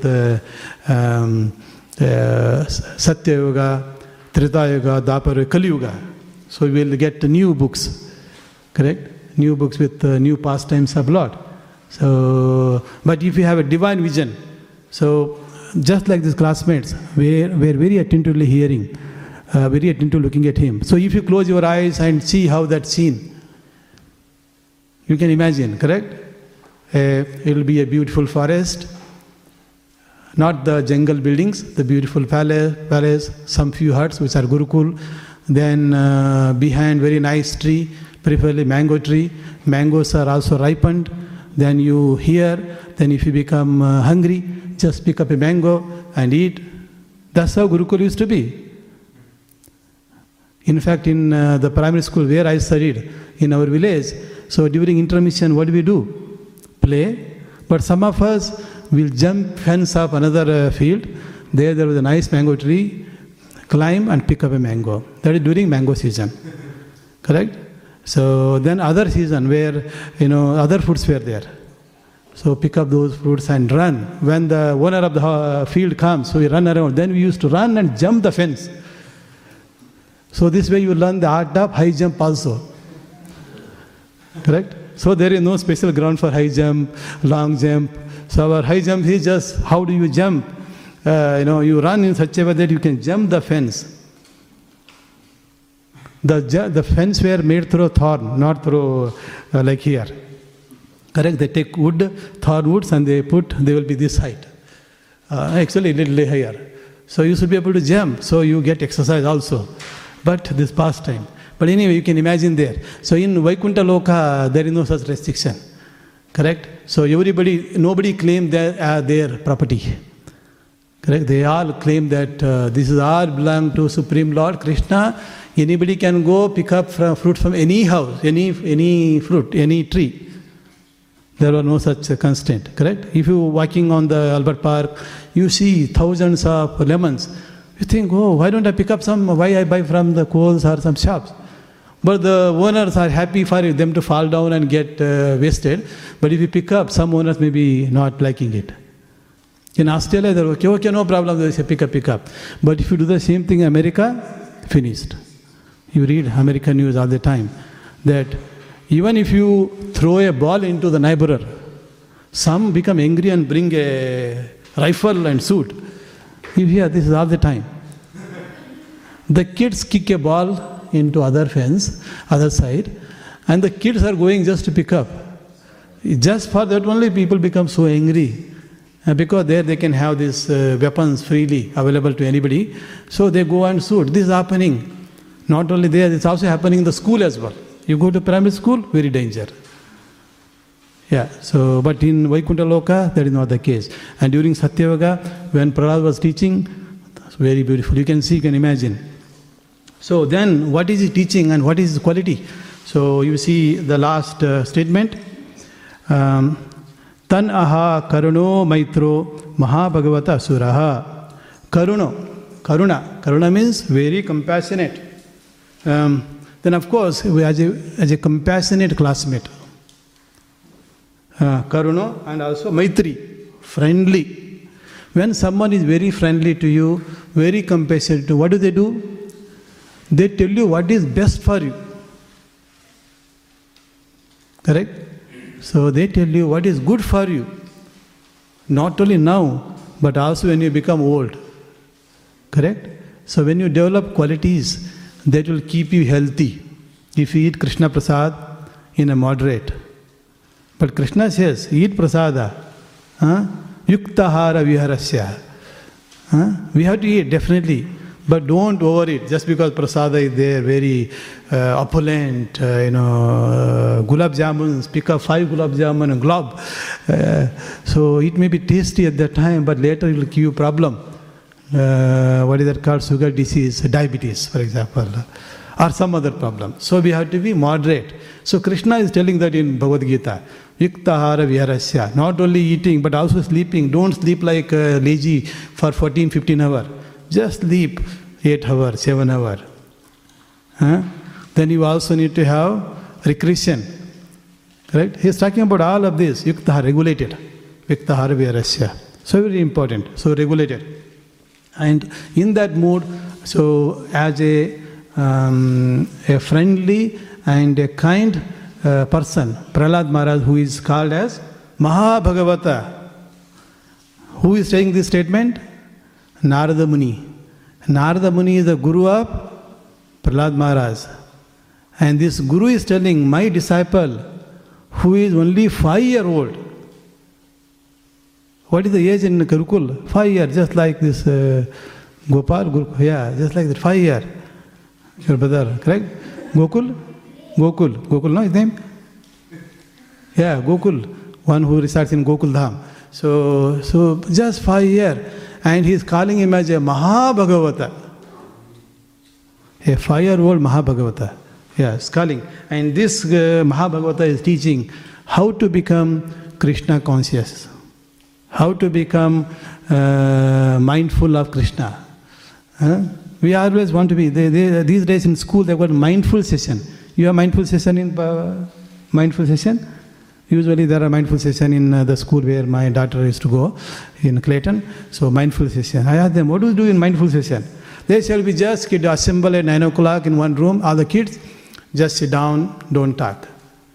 Satya Yuga, Treta Yuga, Dwapara, Kali Yuga. So we will get new books. Correct? New books with new pastimes of Lord. So, but if you have a divine vision, so just like these classmates, we're very attentively hearing, very attentively looking at him. So if you close your eyes and see how that scene, you can imagine, correct? It will be a beautiful forest, not the jungle buildings, the beautiful palace, some few huts which are Gurukul, then behind very nice tree, preferably mango tree. Mangoes are also ripened. Then you hear, then if you become hungry, just pick up a mango and eat. That's how Gurukul used to be. In fact, in the primary school where I studied, in our village, so during intermission, what do we do? Play. But some of us will jump fence of another field. There was a nice mango tree, climb and pick up a mango. That is during mango season. Correct? So then other season where, other fruits were there. So pick up those fruits and run. When the owner of the field comes, so we run around. Then we used to run and jump the fence. So this way you learn the art of high jump also. Correct? So there is no special ground for high jump, long jump. So our high jump is just how do you jump? You run in such a way that you can jump the fence. The fence were made through thorn, not through like here. Correct? They take wood, thorn woods, and they will be this height. Actually, a little higher. So you should be able to jump. So you get exercise also. But this pastime. But anyway, you can imagine there. So in Vaikuntha Loka, there is no such restriction. Correct? So nobody claimed their property. Correct? They all claim that this is all belong to Supreme Lord Krishna. Anybody can go pick up fruit from any house, any fruit, any tree. There were no such constraint, correct? If you walking on the Albert Park, you see thousands of lemons. You think, oh, why don't I pick up some? Why I buy from the Coles or some shops? But the owners are happy for them to fall down and get wasted. But if you pick up, some owners may be not liking it. In Australia, they're okay, no problem. They say pick up. But if you do the same thing in America, finished. You read American news all the time that even if you throw a ball into the neighbor, some become angry and bring a rifle and shoot. You hear this is all the time. The kids kick a ball into other fence, other side, and the kids are going just to pick up. Just for that only people become so angry. Because there they can have these weapons freely available to anybody. So they go and shoot. This is happening. Not only there, it's also happening in the school as well. You go to primary school, very danger. Yeah, so, but in Vaikuntha Loka, that is not the case. And during Satyavaga, when Prahlad was teaching, that's very beautiful. You can see, you can imagine. So then, what is he teaching and what is his quality? So you see the last statement. Tan aha karuno maitro mahabhagavata suraha. Karuna means very compassionate. Then of course, as a compassionate classmate. Karuna and also maitri, friendly. When someone is very friendly to you, very compassionate to you, what do? They tell you what is best for you. Correct? So they tell you what is good for you. Not only now, but also when you become old. Correct? So when you develop qualities that will keep you healthy, if you eat Krishna Prasad in a moderate. But Krishna says, eat prasada. Yuktahara viharasya. We have to eat, definitely. But don't overeat just because prasada is there, very opulent, gulab jamuns, pick up 5 gulab jamun and glob. So it may be tasty at that time, but later it will give you problem. What is that called? Sugar disease, diabetes, for example, or some other problem. So we have to be moderate. So Krishna is telling that in Bhagavad Gita. Yuktahara viharasya. Not only eating, but also sleeping. Don't sleep like lazy for 14-15 hours. Just sleep 8 hours, 7 hours. Then you also need to have recreation. Correct? He is talking about all of this. Yuktahara, regulated. Yuktahara viharasya. So very important. So regulated. And in that mood, so as a friendly and a kind person, Prahlad Maharaj, who is called as Mahabhagavata. Who is saying this statement? Narada Muni. Narada Muni is the guru of Prahlad Maharaj. And this guru is telling, my disciple, who is only 5-year-old. What is the age in Gurukul? 5 years, just like this Gopal, just like that, 5 years. Your brother, correct? Gokul, no, his name? Yeah, Gokul, one who resides in Gokul Dham. So just 5 years, and he is calling him as a Mahabhagavata. A 5-year-old Mahabhagavata. Yes, calling. And this Mahabhagavata is teaching how to become Krishna conscious. How to become mindful of Krishna. We always want to be. These days in school they've got mindful session. You have mindful session in mindful session? Usually there are mindful session in the school where my daughter used to go, in Clayton. So mindful session. I asked them, what do you do in mindful session? They said, we just assemble at 9 o'clock in one room, all the kids, just sit down, don't talk.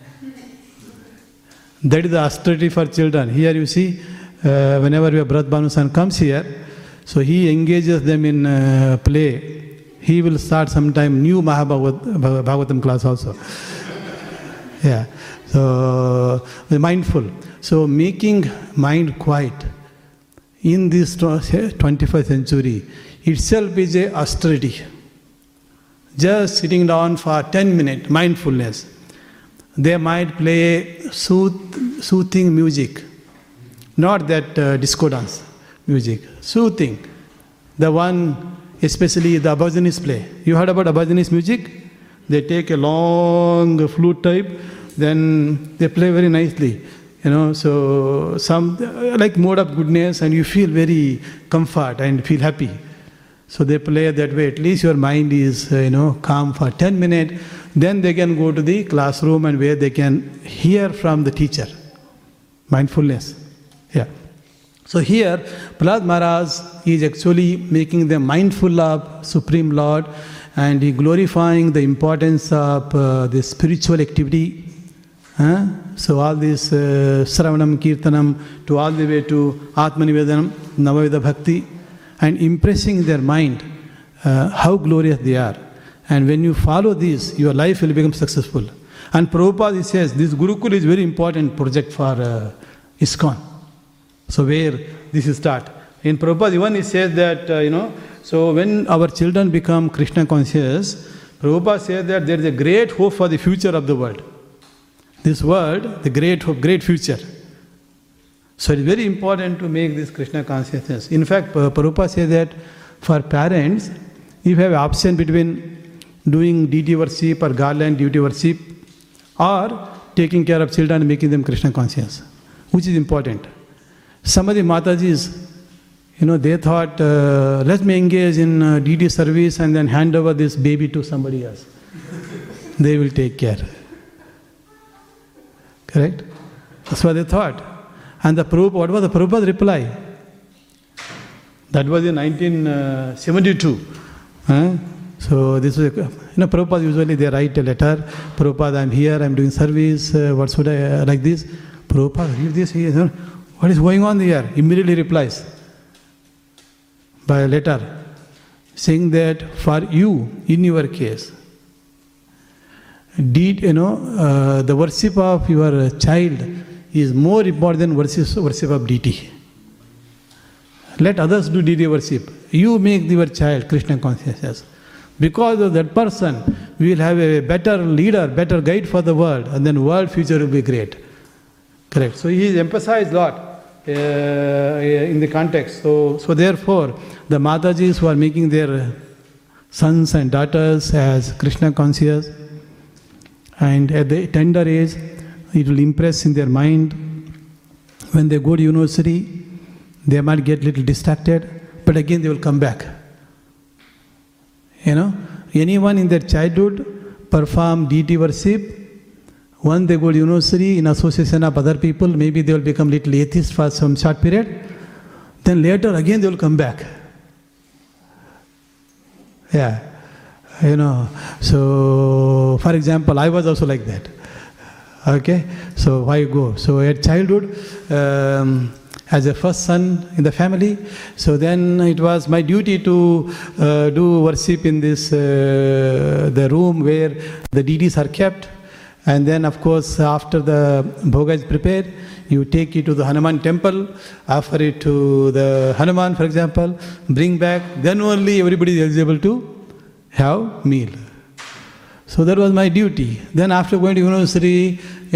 That is the austerity for children. Here you see, whenever your Bharat Bhanusan comes here, so he engages them in play. He will start sometime new Bhagavatam class also. Yeah. So, mindful. So, making mind quiet in this 21st century itself is a austerity. Just sitting down for 10 minutes, mindfulness. They might play soothing music, not that disco dance music. Soothing. The one, especially the Aborigines play. You heard about Aborigines music? They take a long flute type, then they play very nicely. So some like mode of goodness, and you feel very comfort and feel happy. So they play that way. At least your mind is, calm for 10 minutes. Then they can go to the classroom and where they can hear from the teacher. Mindfulness. Yeah. So here, Prahlad Maharaj is actually making them mindful of Supreme Lord, and he glorifying the importance of the spiritual activity. So all this Sravanam, Kirtanam, to all the way to Atmanivedanam, Navavida Bhakti, and impressing their mind how glorious they are. And when you follow this, your life will become successful. And Prabhupada says this Gurukul is very important project for ISKCON. So where this is start. In Prabhupada even he says that, so when our children become Krishna conscious, Prabhupada says that there is a great hope for the future of the world. This world, the great hope, great future. So it's very important to make this Krishna consciousness. In fact, Prabhupada says that for parents, if you have option between doing deity worship or garland duty worship, or taking care of children and making them Krishna conscious, which is important. Some of the Matajis, they thought, let me engage in DD service and then hand over this baby to somebody else. They will take care. Correct? That's what they thought. And what was the Prabhupada's reply? That was in 1972. So this was, Prabhupada usually they write a letter. Prabhupada, I'm here, I'm doing service, what should I, like this. Prabhupada, read this here. What is going on here? Immediately replies by a letter saying that for you, in your case, the worship of your child is more important than worship of deity. Let others do deity worship. You make your child Krishna consciousness. Because of that person, we will have a better leader, better guide for the world, and then world future will be great. Correct. So he is emphasized a lot in the context. So therefore, the Matajis who are making their sons and daughters as Krishna conscious, and at the tender age, it will impress in their mind. When they go to university, they might get a little distracted, but again they will come back. Anyone in their childhood perform deity worship. When they go to university in association of other people, maybe they will become little atheist for some short period. Then later again they will come back. Yeah. So for example, I was also like that. Okay. So why go? So at childhood, as a first son in the family, so then it was my duty to do worship in this the room where the deities are kept. And then, of course, after the bhoga is prepared, you take it to the Hanuman temple, offer it to the Hanuman, for example, bring back. Then only everybody is eligible to have meal. So that was my duty. Then after going to university,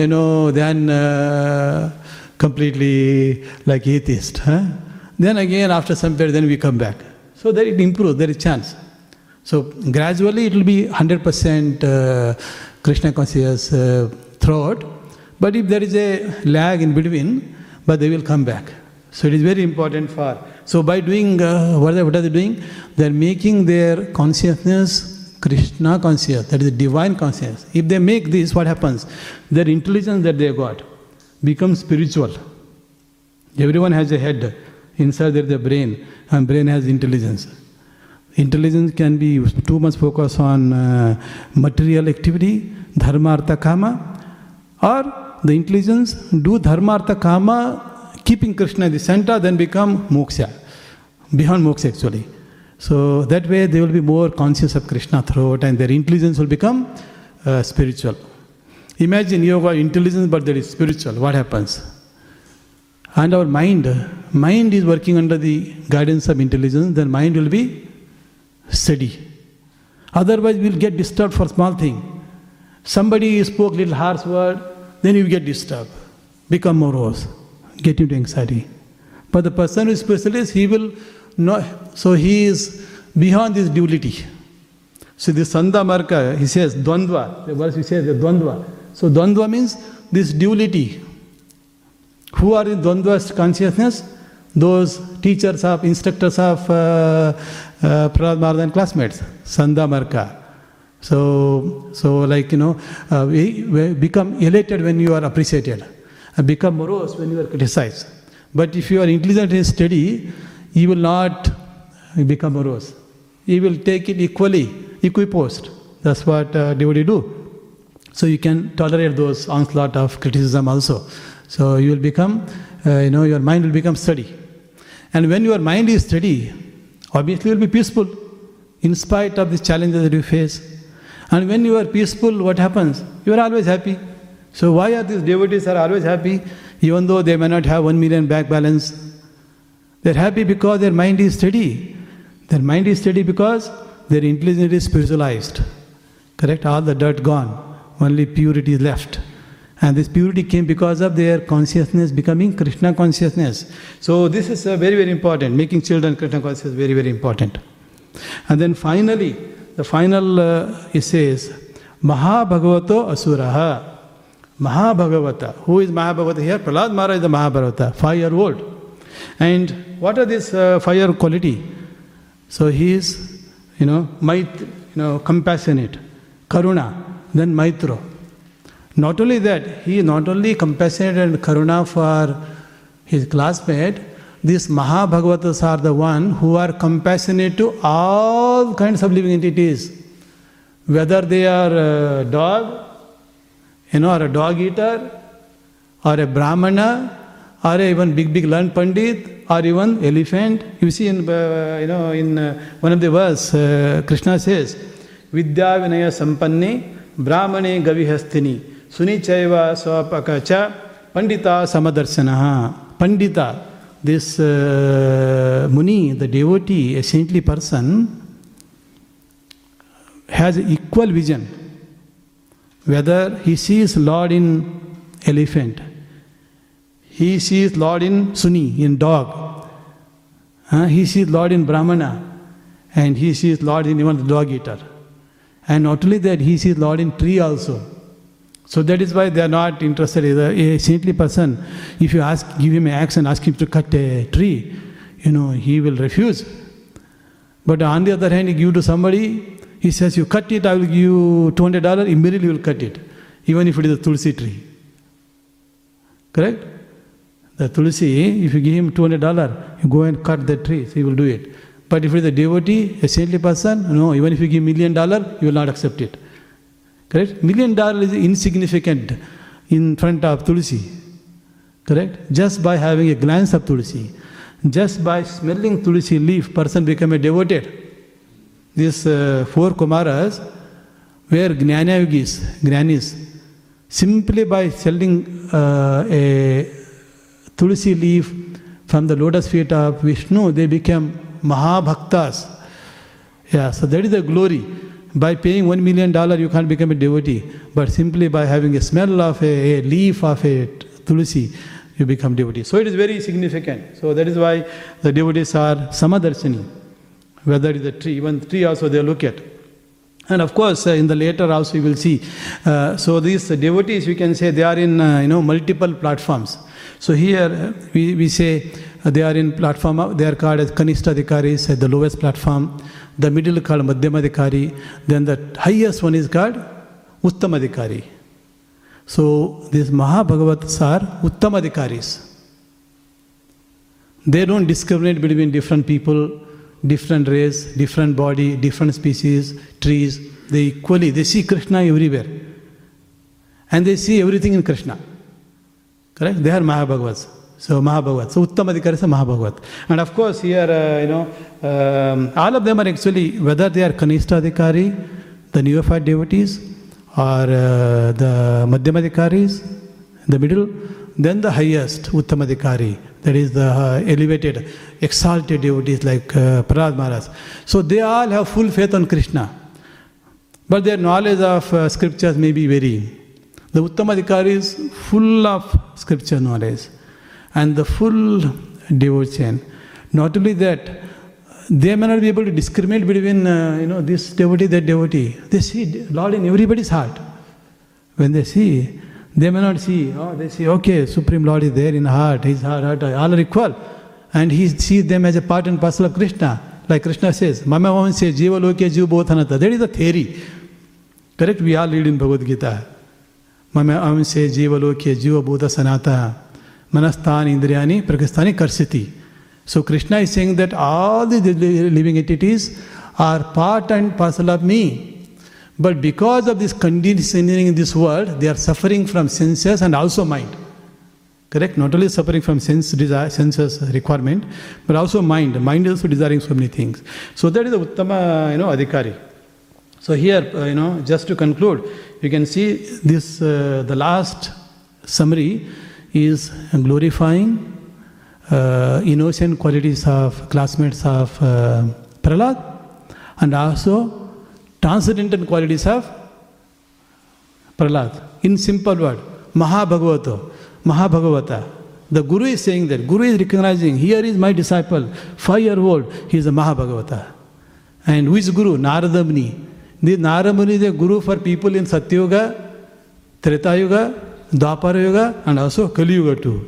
then completely like atheist. Then again, after some period, then we come back. So that it improves, there is chance. So gradually it will be 100% Krishna conscious throughout. But if there is a lag in between, but they will come back. So it is very important for... So by doing, what are they doing? They are making their consciousness Krishna conscious, that is divine consciousness. If they make this, what happens? Their intelligence that they got becomes spiritual. Everyone has a head. Inside there is a brain, and brain has intelligence. Intelligence can be too much focused on material activity, dharma, artha, kama, or the intelligence do dharma, artha, kama, keeping Krishna at the center, then become moksha, beyond moksha actually. So that way they will be more conscious of Krishna throughout, and their intelligence will become spiritual. Imagine you have got intelligence but there is spiritual, what happens? And our mind is working under the guidance of intelligence, then mind will be steady. Otherwise we will get disturbed for small thing. Somebody spoke little harsh word, then you get disturbed, become morose, get into anxiety. But the person who is specialist, he will know, so he is beyond this duality. So this Sandha Marka, he says Dvandva, the verse he says the Dvandva. So Dvandva means this duality. Who are in Dvandva consciousness? Those teachers of, instructors of Prahlad Maharaj and classmates, Sandha Marka. So like, we become elated when you are appreciated, and become morose when you are criticized. But if you are intelligent and steady, you will not become morose. You will take it equally, equipoised. That's what devotee do. So you can tolerate those onslaught of criticism also. So you will become, your mind will become steady. And when your mind is steady, obviously you will be peaceful in spite of the challenges that you face. And when you are peaceful, what happens? You are always happy. So why are these devotees are always happy, even though they may not have 1 million bank balance? They are happy because their mind is steady. Their mind is steady because their intelligence is spiritualized. Correct? All the dirt gone. Only purity is left. And this purity came because of their consciousness becoming Krishna consciousness. So this is very, very important. Making children Krishna conscious is very, very important. And then finally, the final, it says, Maha Bhagavato Asuraha. Mahabhagavata. Who is Mahabhagavata here? Prahlad Maharaj is the Mahabhagavata, 5-year-old. And what are these 5-year quality? So he is, compassionate, karuna, then maitro. Not only that, he is not only compassionate and karuna for his classmate, these Mahabhagavatas are the one who are compassionate to all kinds of living entities. Whether they are a dog, or a dog eater, or a brahmana, or even big learned pandit, or even elephant. You see in one of the verse, Krishna says, Vidya Vinaya Sampanne Brahmane Gavihastini Suni Chaiva Swapakacha Pandita Samadarshanaha. Pandita, this Muni, the devotee, a saintly person, has equal vision. Whether he sees Lord in elephant, he sees Lord in Suni, in dog, he sees Lord in Brahmana, and he sees Lord in even the dog eater. And not only that, he sees Lord in tree also. So that is why they are not interested. A saintly person, if you give him an axe and ask him to cut a tree, he will refuse. But on the other hand, you give to somebody, he says, you cut it, I will give you $200, immediately you will cut it, even if it is a tulsi tree. Correct? The tulsi, if you give him $200, you go and cut the tree, so he will do it. But if it is a devotee, a saintly person, no, even if you give $1 million, you will not accept it. Correct? $1 million is insignificant in front of tulsi. Correct? Just by having a glance of tulsi, just by smelling tulsi leaf, person become a devoted. These 4 Kumaras were grannies. Simply by selling a tulsi leaf from the lotus feet of Vishnu, they became Mahabhaktas. Yeah, so that is the glory. By paying $1 million, you can't become a devotee. But simply by having a smell of a leaf of a tulsi, you become devotee. So it is very significant. So that is why the devotees are Samadarshini. Whether it is a tree, even tree also they look at. And of course, in the later also you will see. So these devotees, you can say they are in multiple platforms. So here we say they are in platform, they are called as Kanishtadhikaris at the lowest platform. The middle called Madhyamadhikari. Then the highest one is called Uttamadhikari. So these Mahabhagavatas are Uttamadhikaris. They don't discriminate between different people, different race, different body, different species, trees. They see Krishna everywhere. And they see everything in Krishna. Correct? They are Mahabhagavats. So Mahabhagavat. So Uttamadhikari is a Mahabhagavat. And of course here, all of them are actually, whether they are Kanishtadhikari, the neophyte devotees, or the Madhyamadhikaris, the middle, then the highest, Uttamadhikari, that is the elevated, exalted devotees like Prahlad Maharaj. So they all have full faith on Krishna. But their knowledge of scriptures may be varying. The Uttamadhikari is full of scripture knowledge and the full devotion. Not only that, they may not be able to discriminate between this devotee, that devotee. They see Lord in everybody's heart. When they see, they may not see, they see, okay, Supreme Lord is there in heart, his heart, all are equal. And he sees them as a part and parcel of Krishna. Like Krishna says, Mama Vaman says, Jiva Lokya Jiva Bodhanata. That is the theory. Correct? We all read in Bhagavad Gita. Mama Vaman says, Jiva Lokya Jiva Bodha Sanata. Manasthani Indriyani Prakastani Karsiti. So Krishna is saying that all the living entities are part and parcel of me. But because of this conditioning in this world, they are suffering from senses and also mind. Correct? Not only suffering from senses requirement, but also mind. Mind is also desiring so many things. So that is the Uttama, Adhikari. So here, just to conclude, you can see this, the last summary is glorifying innocent qualities of classmates of Prahlad and also transcendental qualities of Prahlad. In simple word, Mahabhagavata. The Guru is saying that. Guru is recognizing, here is my disciple, 5-year-old, he is a Mahabhagavata. And who is Guru? Narada Muni. The Narada Muni is a Guru for people in Satyuga, Treta Yuga, Dwapara Yuga, and also Kali Yuga too.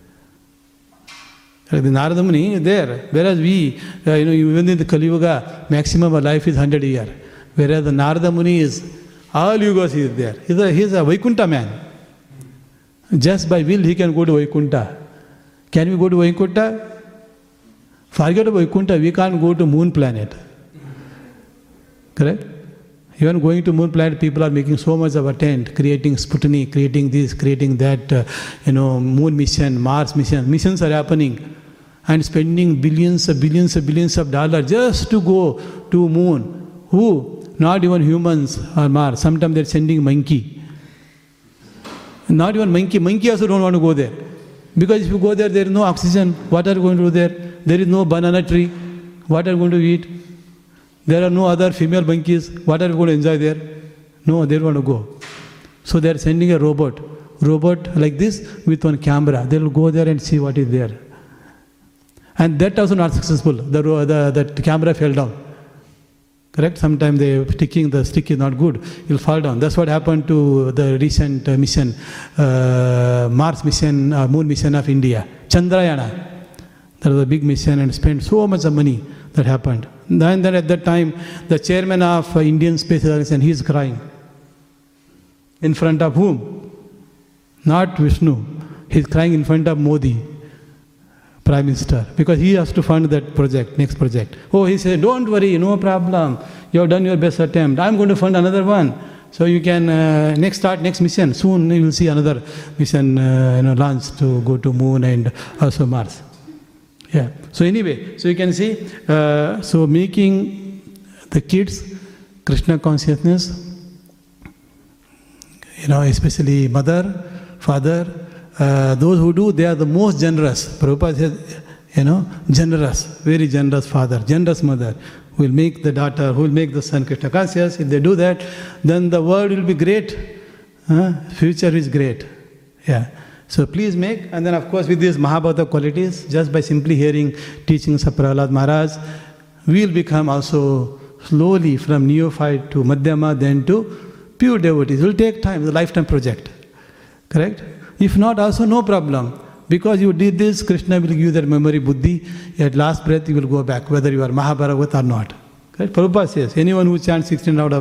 The Narada Muni is there, whereas we, even in the Kali Yuga, maximum of life is 100 years. Whereas the Narada Muni is, all yugas he is there. He is a Vaikuntha man. Just by will he can go to Vaikuntha. Can we go to Vaikuntha? Forget about Vaikuntha, we can't go to moon planet. Correct? Even going to moon planet, people are making so much of attempt, creating Sputnik, creating this, creating that, moon mission, Mars mission. Missions are happening. And spending billions of dollars just to go to moon. Who? Not even humans or Mars. Sometimes they're sending monkey. Not even monkey. Monkey also don't want to go there. Because if you go there, there is no oxygen. What are you going to do there? There is no banana tree. What are you going to eat? There are no other female monkeys. What are you going to enjoy there? No, they don't want to go. So they are sending a robot like this with one camera. They will go there and see what is there. And that also not successful. The camera fell down. Correct? Sometimes the stick is not good. It will fall down. That's what happened to the recent mission, Mars mission, moon mission of India. Chandrayana. That was a big mission and spent so much of money that happened. And then at that time, the chairman of Indian Space Organization, he is crying. In front of whom? Not Vishnu. He is crying in front of Modi, Prime Minister, because he has to fund that project, next project. Oh, he said, don't worry, no problem. You have done your best attempt. I'm going to fund another one. So you can start next mission. Soon you will see another mission launched to go to moon and also Mars. Yeah. So anyway, so you can see, so making the kids Krishna consciousness, especially mother, father, those who do, they are the most generous. Prabhupada says, generous, very generous father, generous mother, who will make the daughter, who will make the son Krishna conscious. If they do that, then the world will be great. Future is great. Yeah. So please make, and then of course with these Mahabharata qualities, just by simply hearing teachings of Prahlad Maharaj, we will become also slowly from neophyte to Madhyama, then to pure devotees. It will take time, it's a lifetime project. Correct? If not, also no problem. Because you did this, Krishna will give you that memory buddhi. At last breath, you will go back, whether you are Mahabharata or not. Correct? Prabhupada says, anyone who chants 16 hours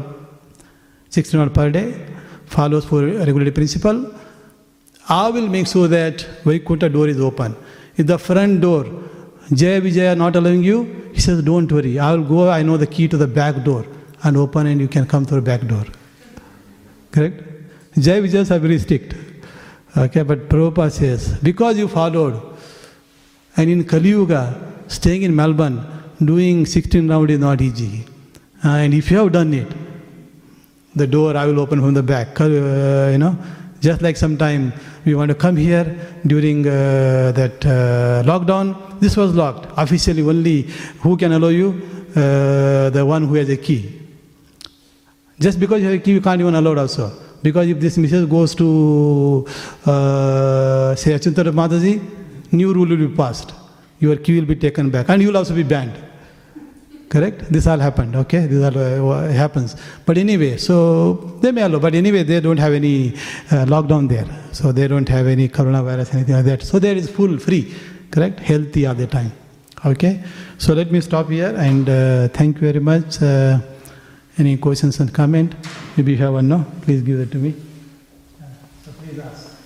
per day, follows for a regulated principle, I will make sure that Vaikuntha door is open. If the front door, Jaya Vijaya are not allowing you, he says, don't worry, I will go, I know the key to the back door, and open and you can come through the back door. Correct? Jaya Vijayas are very strict. Okay, but Prabhupada says, because you followed, and in Kali Yuga, staying in Melbourne, doing 16 rounds is not easy. And if you have done it, the door I will open from the back. Just like sometime we want to come here during that lockdown, this was locked. Officially only who can allow you? The one who has a key. Just because you have a key, you can't even allow also. Because if this message goes to, say, Achintara Mataji, new rule will be passed. Your key will be taken back and you will also be banned. Correct? This all happened, okay? This all happens. But anyway, so they may allow, but anyway, they don't have any lockdown there. So they don't have any coronavirus, anything like that. So there is full, free, correct? Healthy all the time. Okay? So let me stop here and thank you very much. Any questions and comment? Maybe you have one, no? Please give it to me. So please ask.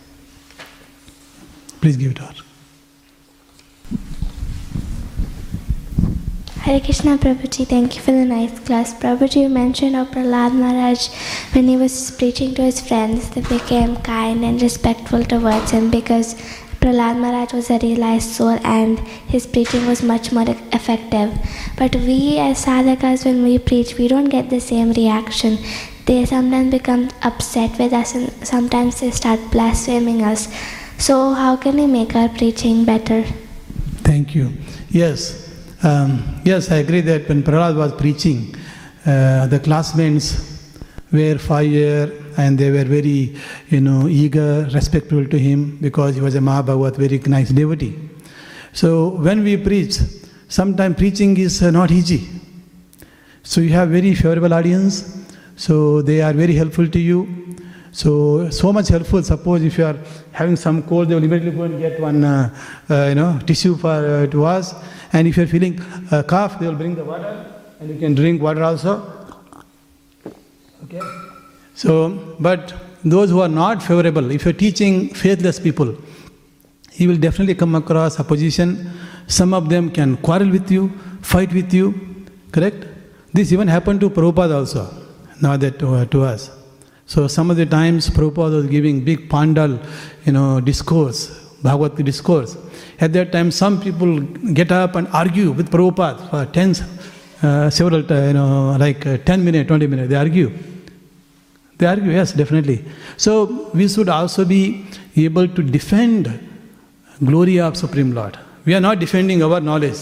Please give it to her. Hare Krishna Prabhuji, thank you for the nice class. Prabhuji, you mentioned how Prahlad Maharaj, when he was preaching to his friends, they became kind and respectful towards him because Prahlad Maharaj was a realized soul and his preaching was much more effective. But we as sadhakas, when we preach, we don't get the same reaction. They sometimes become upset with us and sometimes they start blaspheming us. So how can we make our preaching better? Thank you. Yes. Yes, I agree that when Prahlad was preaching, the classmates were fire and they were very, eager, respectful to him because he was a Mahabhagat, very nice devotee. So when we preach, sometimes preaching is not easy. So you have very favorable audience, so they are very helpful to you. So much helpful. Suppose if you are having some cold, they will immediately go and get one, tissue for to wash. And if you are feeling cough, they will bring the water, and you can drink water also. Okay. So, but those who are not favorable, if you are teaching faithless people, you will definitely come across opposition. Some of them can quarrel with you, fight with you. Correct? This even happened to Prabhupada also. Now that to us. So some of the times Prabhupada was giving big pandal, discourse, Bhagavad Gita discourse. At that time, some people get up and argue with Prabhupada for several, like 10 minutes, 20 minutes. They argue. Yes, definitely. So we should also be able to defend glory of Supreme Lord. We are not defending our knowledge.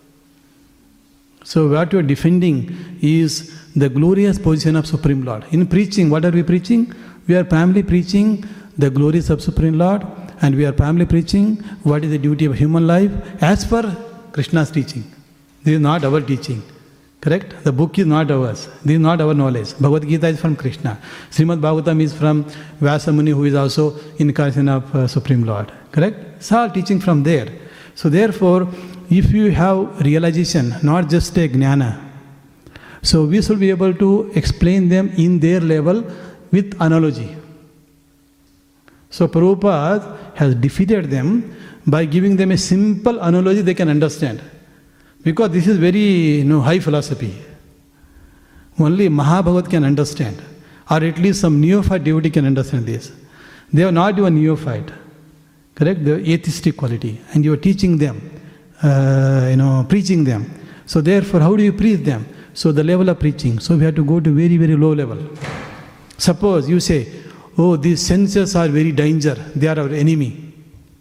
So what we are defending is the glorious position of Supreme Lord. In preaching, what are we preaching? We are primarily preaching the glories of Supreme Lord, and we are primarily preaching what is the duty of human life as per Krishna's teaching. This is not our teaching. Correct? The book is not ours. This is not our knowledge. Bhagavad Gita is from Krishna. Srimad Bhagavatam is from Vyasa Muni, who is also incarnation of Supreme Lord. Correct? It's all teaching from there. So therefore, if you have realization, not just a jnana, so we should be able to explain them in their level with analogy. So Prabhupada has defeated them by giving them a simple analogy they can understand. Because this is very high philosophy. Only Mahabhagat can understand. Or at least some neophyte devotee can understand this. They are not even neophyte. Correct? They are atheistic quality. And you are teaching them, preaching them. So therefore, how do you preach them? So the level of preaching. So we have to go to very, very low level. Suppose you say, oh, these senses are very danger. They are our enemy.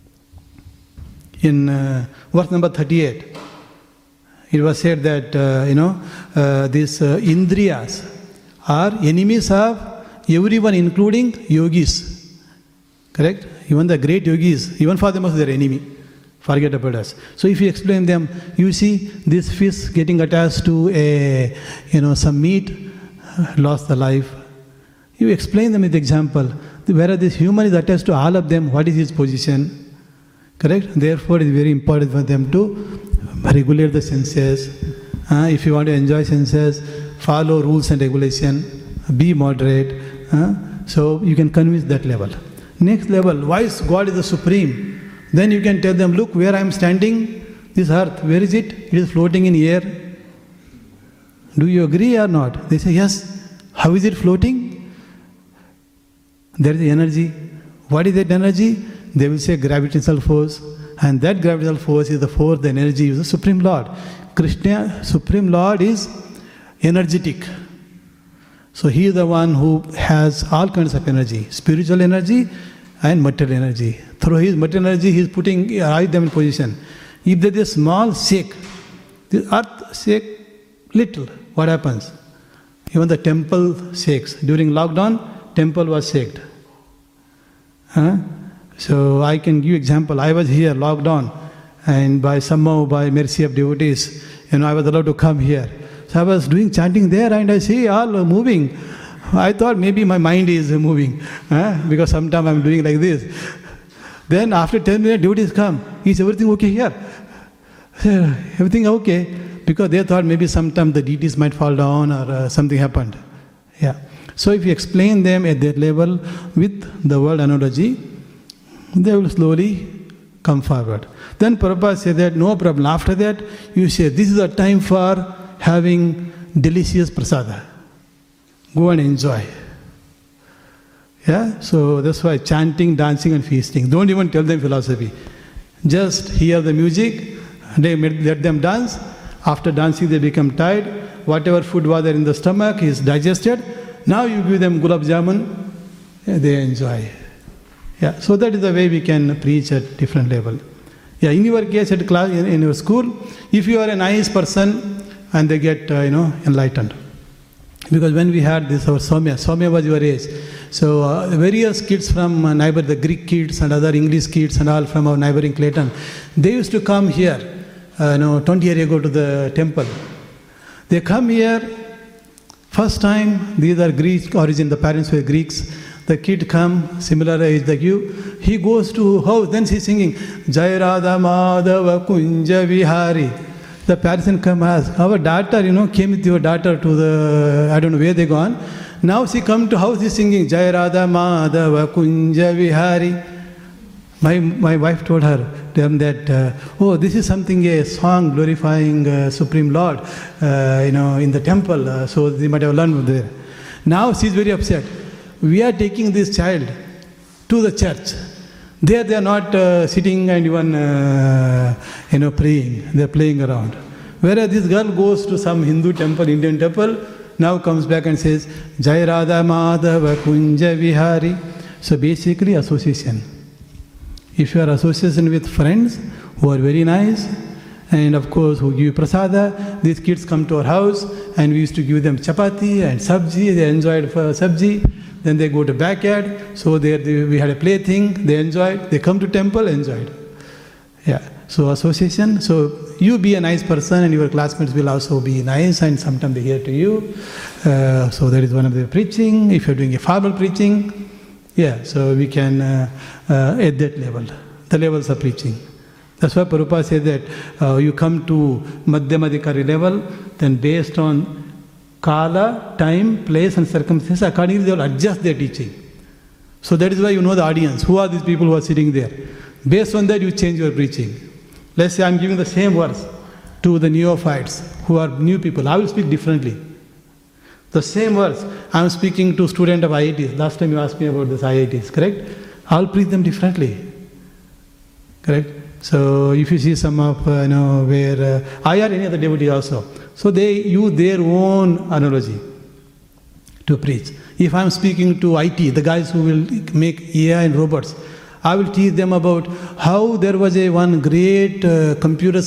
In verse number 38, it was said that, these indriyas are enemies of everyone, including yogis. Correct? Even the great yogis, even for them also their enemy. Forget about us. So if you explain them, you see this fish getting attached to some meat, lost the life. You explain them with example. Whereas this human is attached to all of them, what is his position? Correct? Therefore, it is very important for them to regulate the senses. If you want to enjoy senses, follow rules and regulation, be moderate. So you can convince that level. Next level, why is God is the supreme? Then you can tell them, look, where I am standing, this earth, where is it? It is floating in air. Do you agree or not? They say, yes. How is it floating? There is the energy. What is that energy? They will say gravitational force. And that gravitational force is the force, the energy is the Supreme Lord. Krishna, Supreme Lord is energetic. So he is the one who has all kinds of energy, spiritual energy and material energy. Through his material energy, he is putting them in position. If there is a small shake, the earth shake little, what happens? Even the temple shakes. During lockdown, temple was shaken. So I can give example. I was here, lockdown, and by mercy of devotees, I was allowed to come here. So I was doing chanting there, and I see all moving. I thought maybe my mind is moving, because sometimes I'm doing like this. Then after 10 minutes, devotees come. Is everything okay here? Everything okay? Because they thought maybe sometime the deities might fall down or something happened. Yeah. So if you explain them at that level with the word analogy, they will slowly come forward. Then Prabhupada said that no problem. After that, you say this is a time for having delicious prasada. Go and enjoy. Yeah? So that's why chanting, dancing and feasting. Don't even tell them philosophy. Just hear the music, let them dance. After dancing they become tired. Whatever food was there in the stomach is digested. Now you give them gulab jamun, they enjoy. Yeah, so that is the way we can preach at different level. Yeah, in your case at class, in your school, if you are a nice person and they get enlightened. Because when we had this, our Soumya was your age. So various kids from the Greek kids and other English kids and all from our neighboring Clayton, they used to come here, 20 years ago to the temple. They come here, first time, these are Greek origin, the parents were Greeks. The kid come, similar age like you, he goes to house, then he's singing, Jai Radha Madhava Kunja Vihari. The parents come ask, our daughter, came with your daughter to the, I don't know where they gone. Now she come to house, he's singing, Jai Radha Madhava Kunja Vihari. My wife told them that, this is something, a song glorifying Supreme Lord, in the temple. So they might have learned there. Now she's very upset. We are taking this child to the church. There they are not sitting and even, praying. They are playing around. Whereas this girl goes to some Hindu temple, Indian temple, now comes back and says, Jai Radha Madhava Kunja Vihari. So basically association. If you are association with friends who are very nice, and of course who give you prasada, these kids come to our house and we used to give them chapati and sabji, they enjoyed for sabji. Then they go to backyard, so we had a plaything, they enjoyed, they come to temple, enjoyed. Yeah, so association, so you be a nice person and your classmates will also be nice and sometimes they hear to you. So that is one of the preaching. If you're doing a formal preaching, yeah, so we can at that level, the levels of preaching. That's why Prabhupada said that you come to Madhyamadikari level, then based on Kala, time, place and circumstances, accordingly they will adjust their teaching. So that is why you know the audience. Who are these people who are sitting there? Based on that you change your preaching. Let's say I am giving the same verse to the neophytes who are new people. I will speak differently. The same verse I am speaking to student of IITs. Last time you asked me about this IITs, correct? I will preach them differently. Correct? So if you see some of, where I or any other devotee also, so they use their own analogy to preach. If I am speaking to IT, the guys who will make AI and robots, I will teach them about how there was one great computer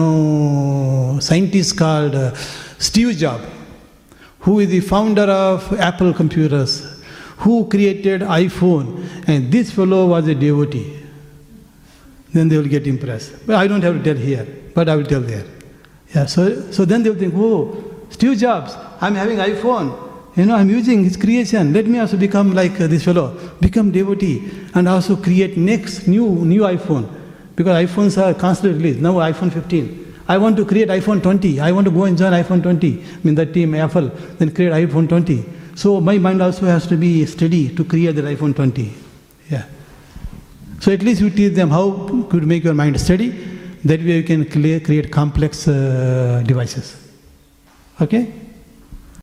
scientist called Steve Jobs, who is the founder of Apple computers, who created iPhone, and this fellow was a devotee. Then they will get impressed. But I don't have to tell here, but I will tell there. Yeah, so then they will think, oh, Steve Jobs, I'm having iPhone. I'm using his creation. Let me also become like this fellow, become devotee, and also create next new iPhone. Because iPhones are constantly released. Now iPhone 15. I want to create iPhone 20. I want to go and join iPhone 20. That team, Apple, then create iPhone 20. So my mind also has to be steady to create the iPhone 20. Yeah. So at least you teach them how to make your mind steady. That way you can create complex devices. Okay?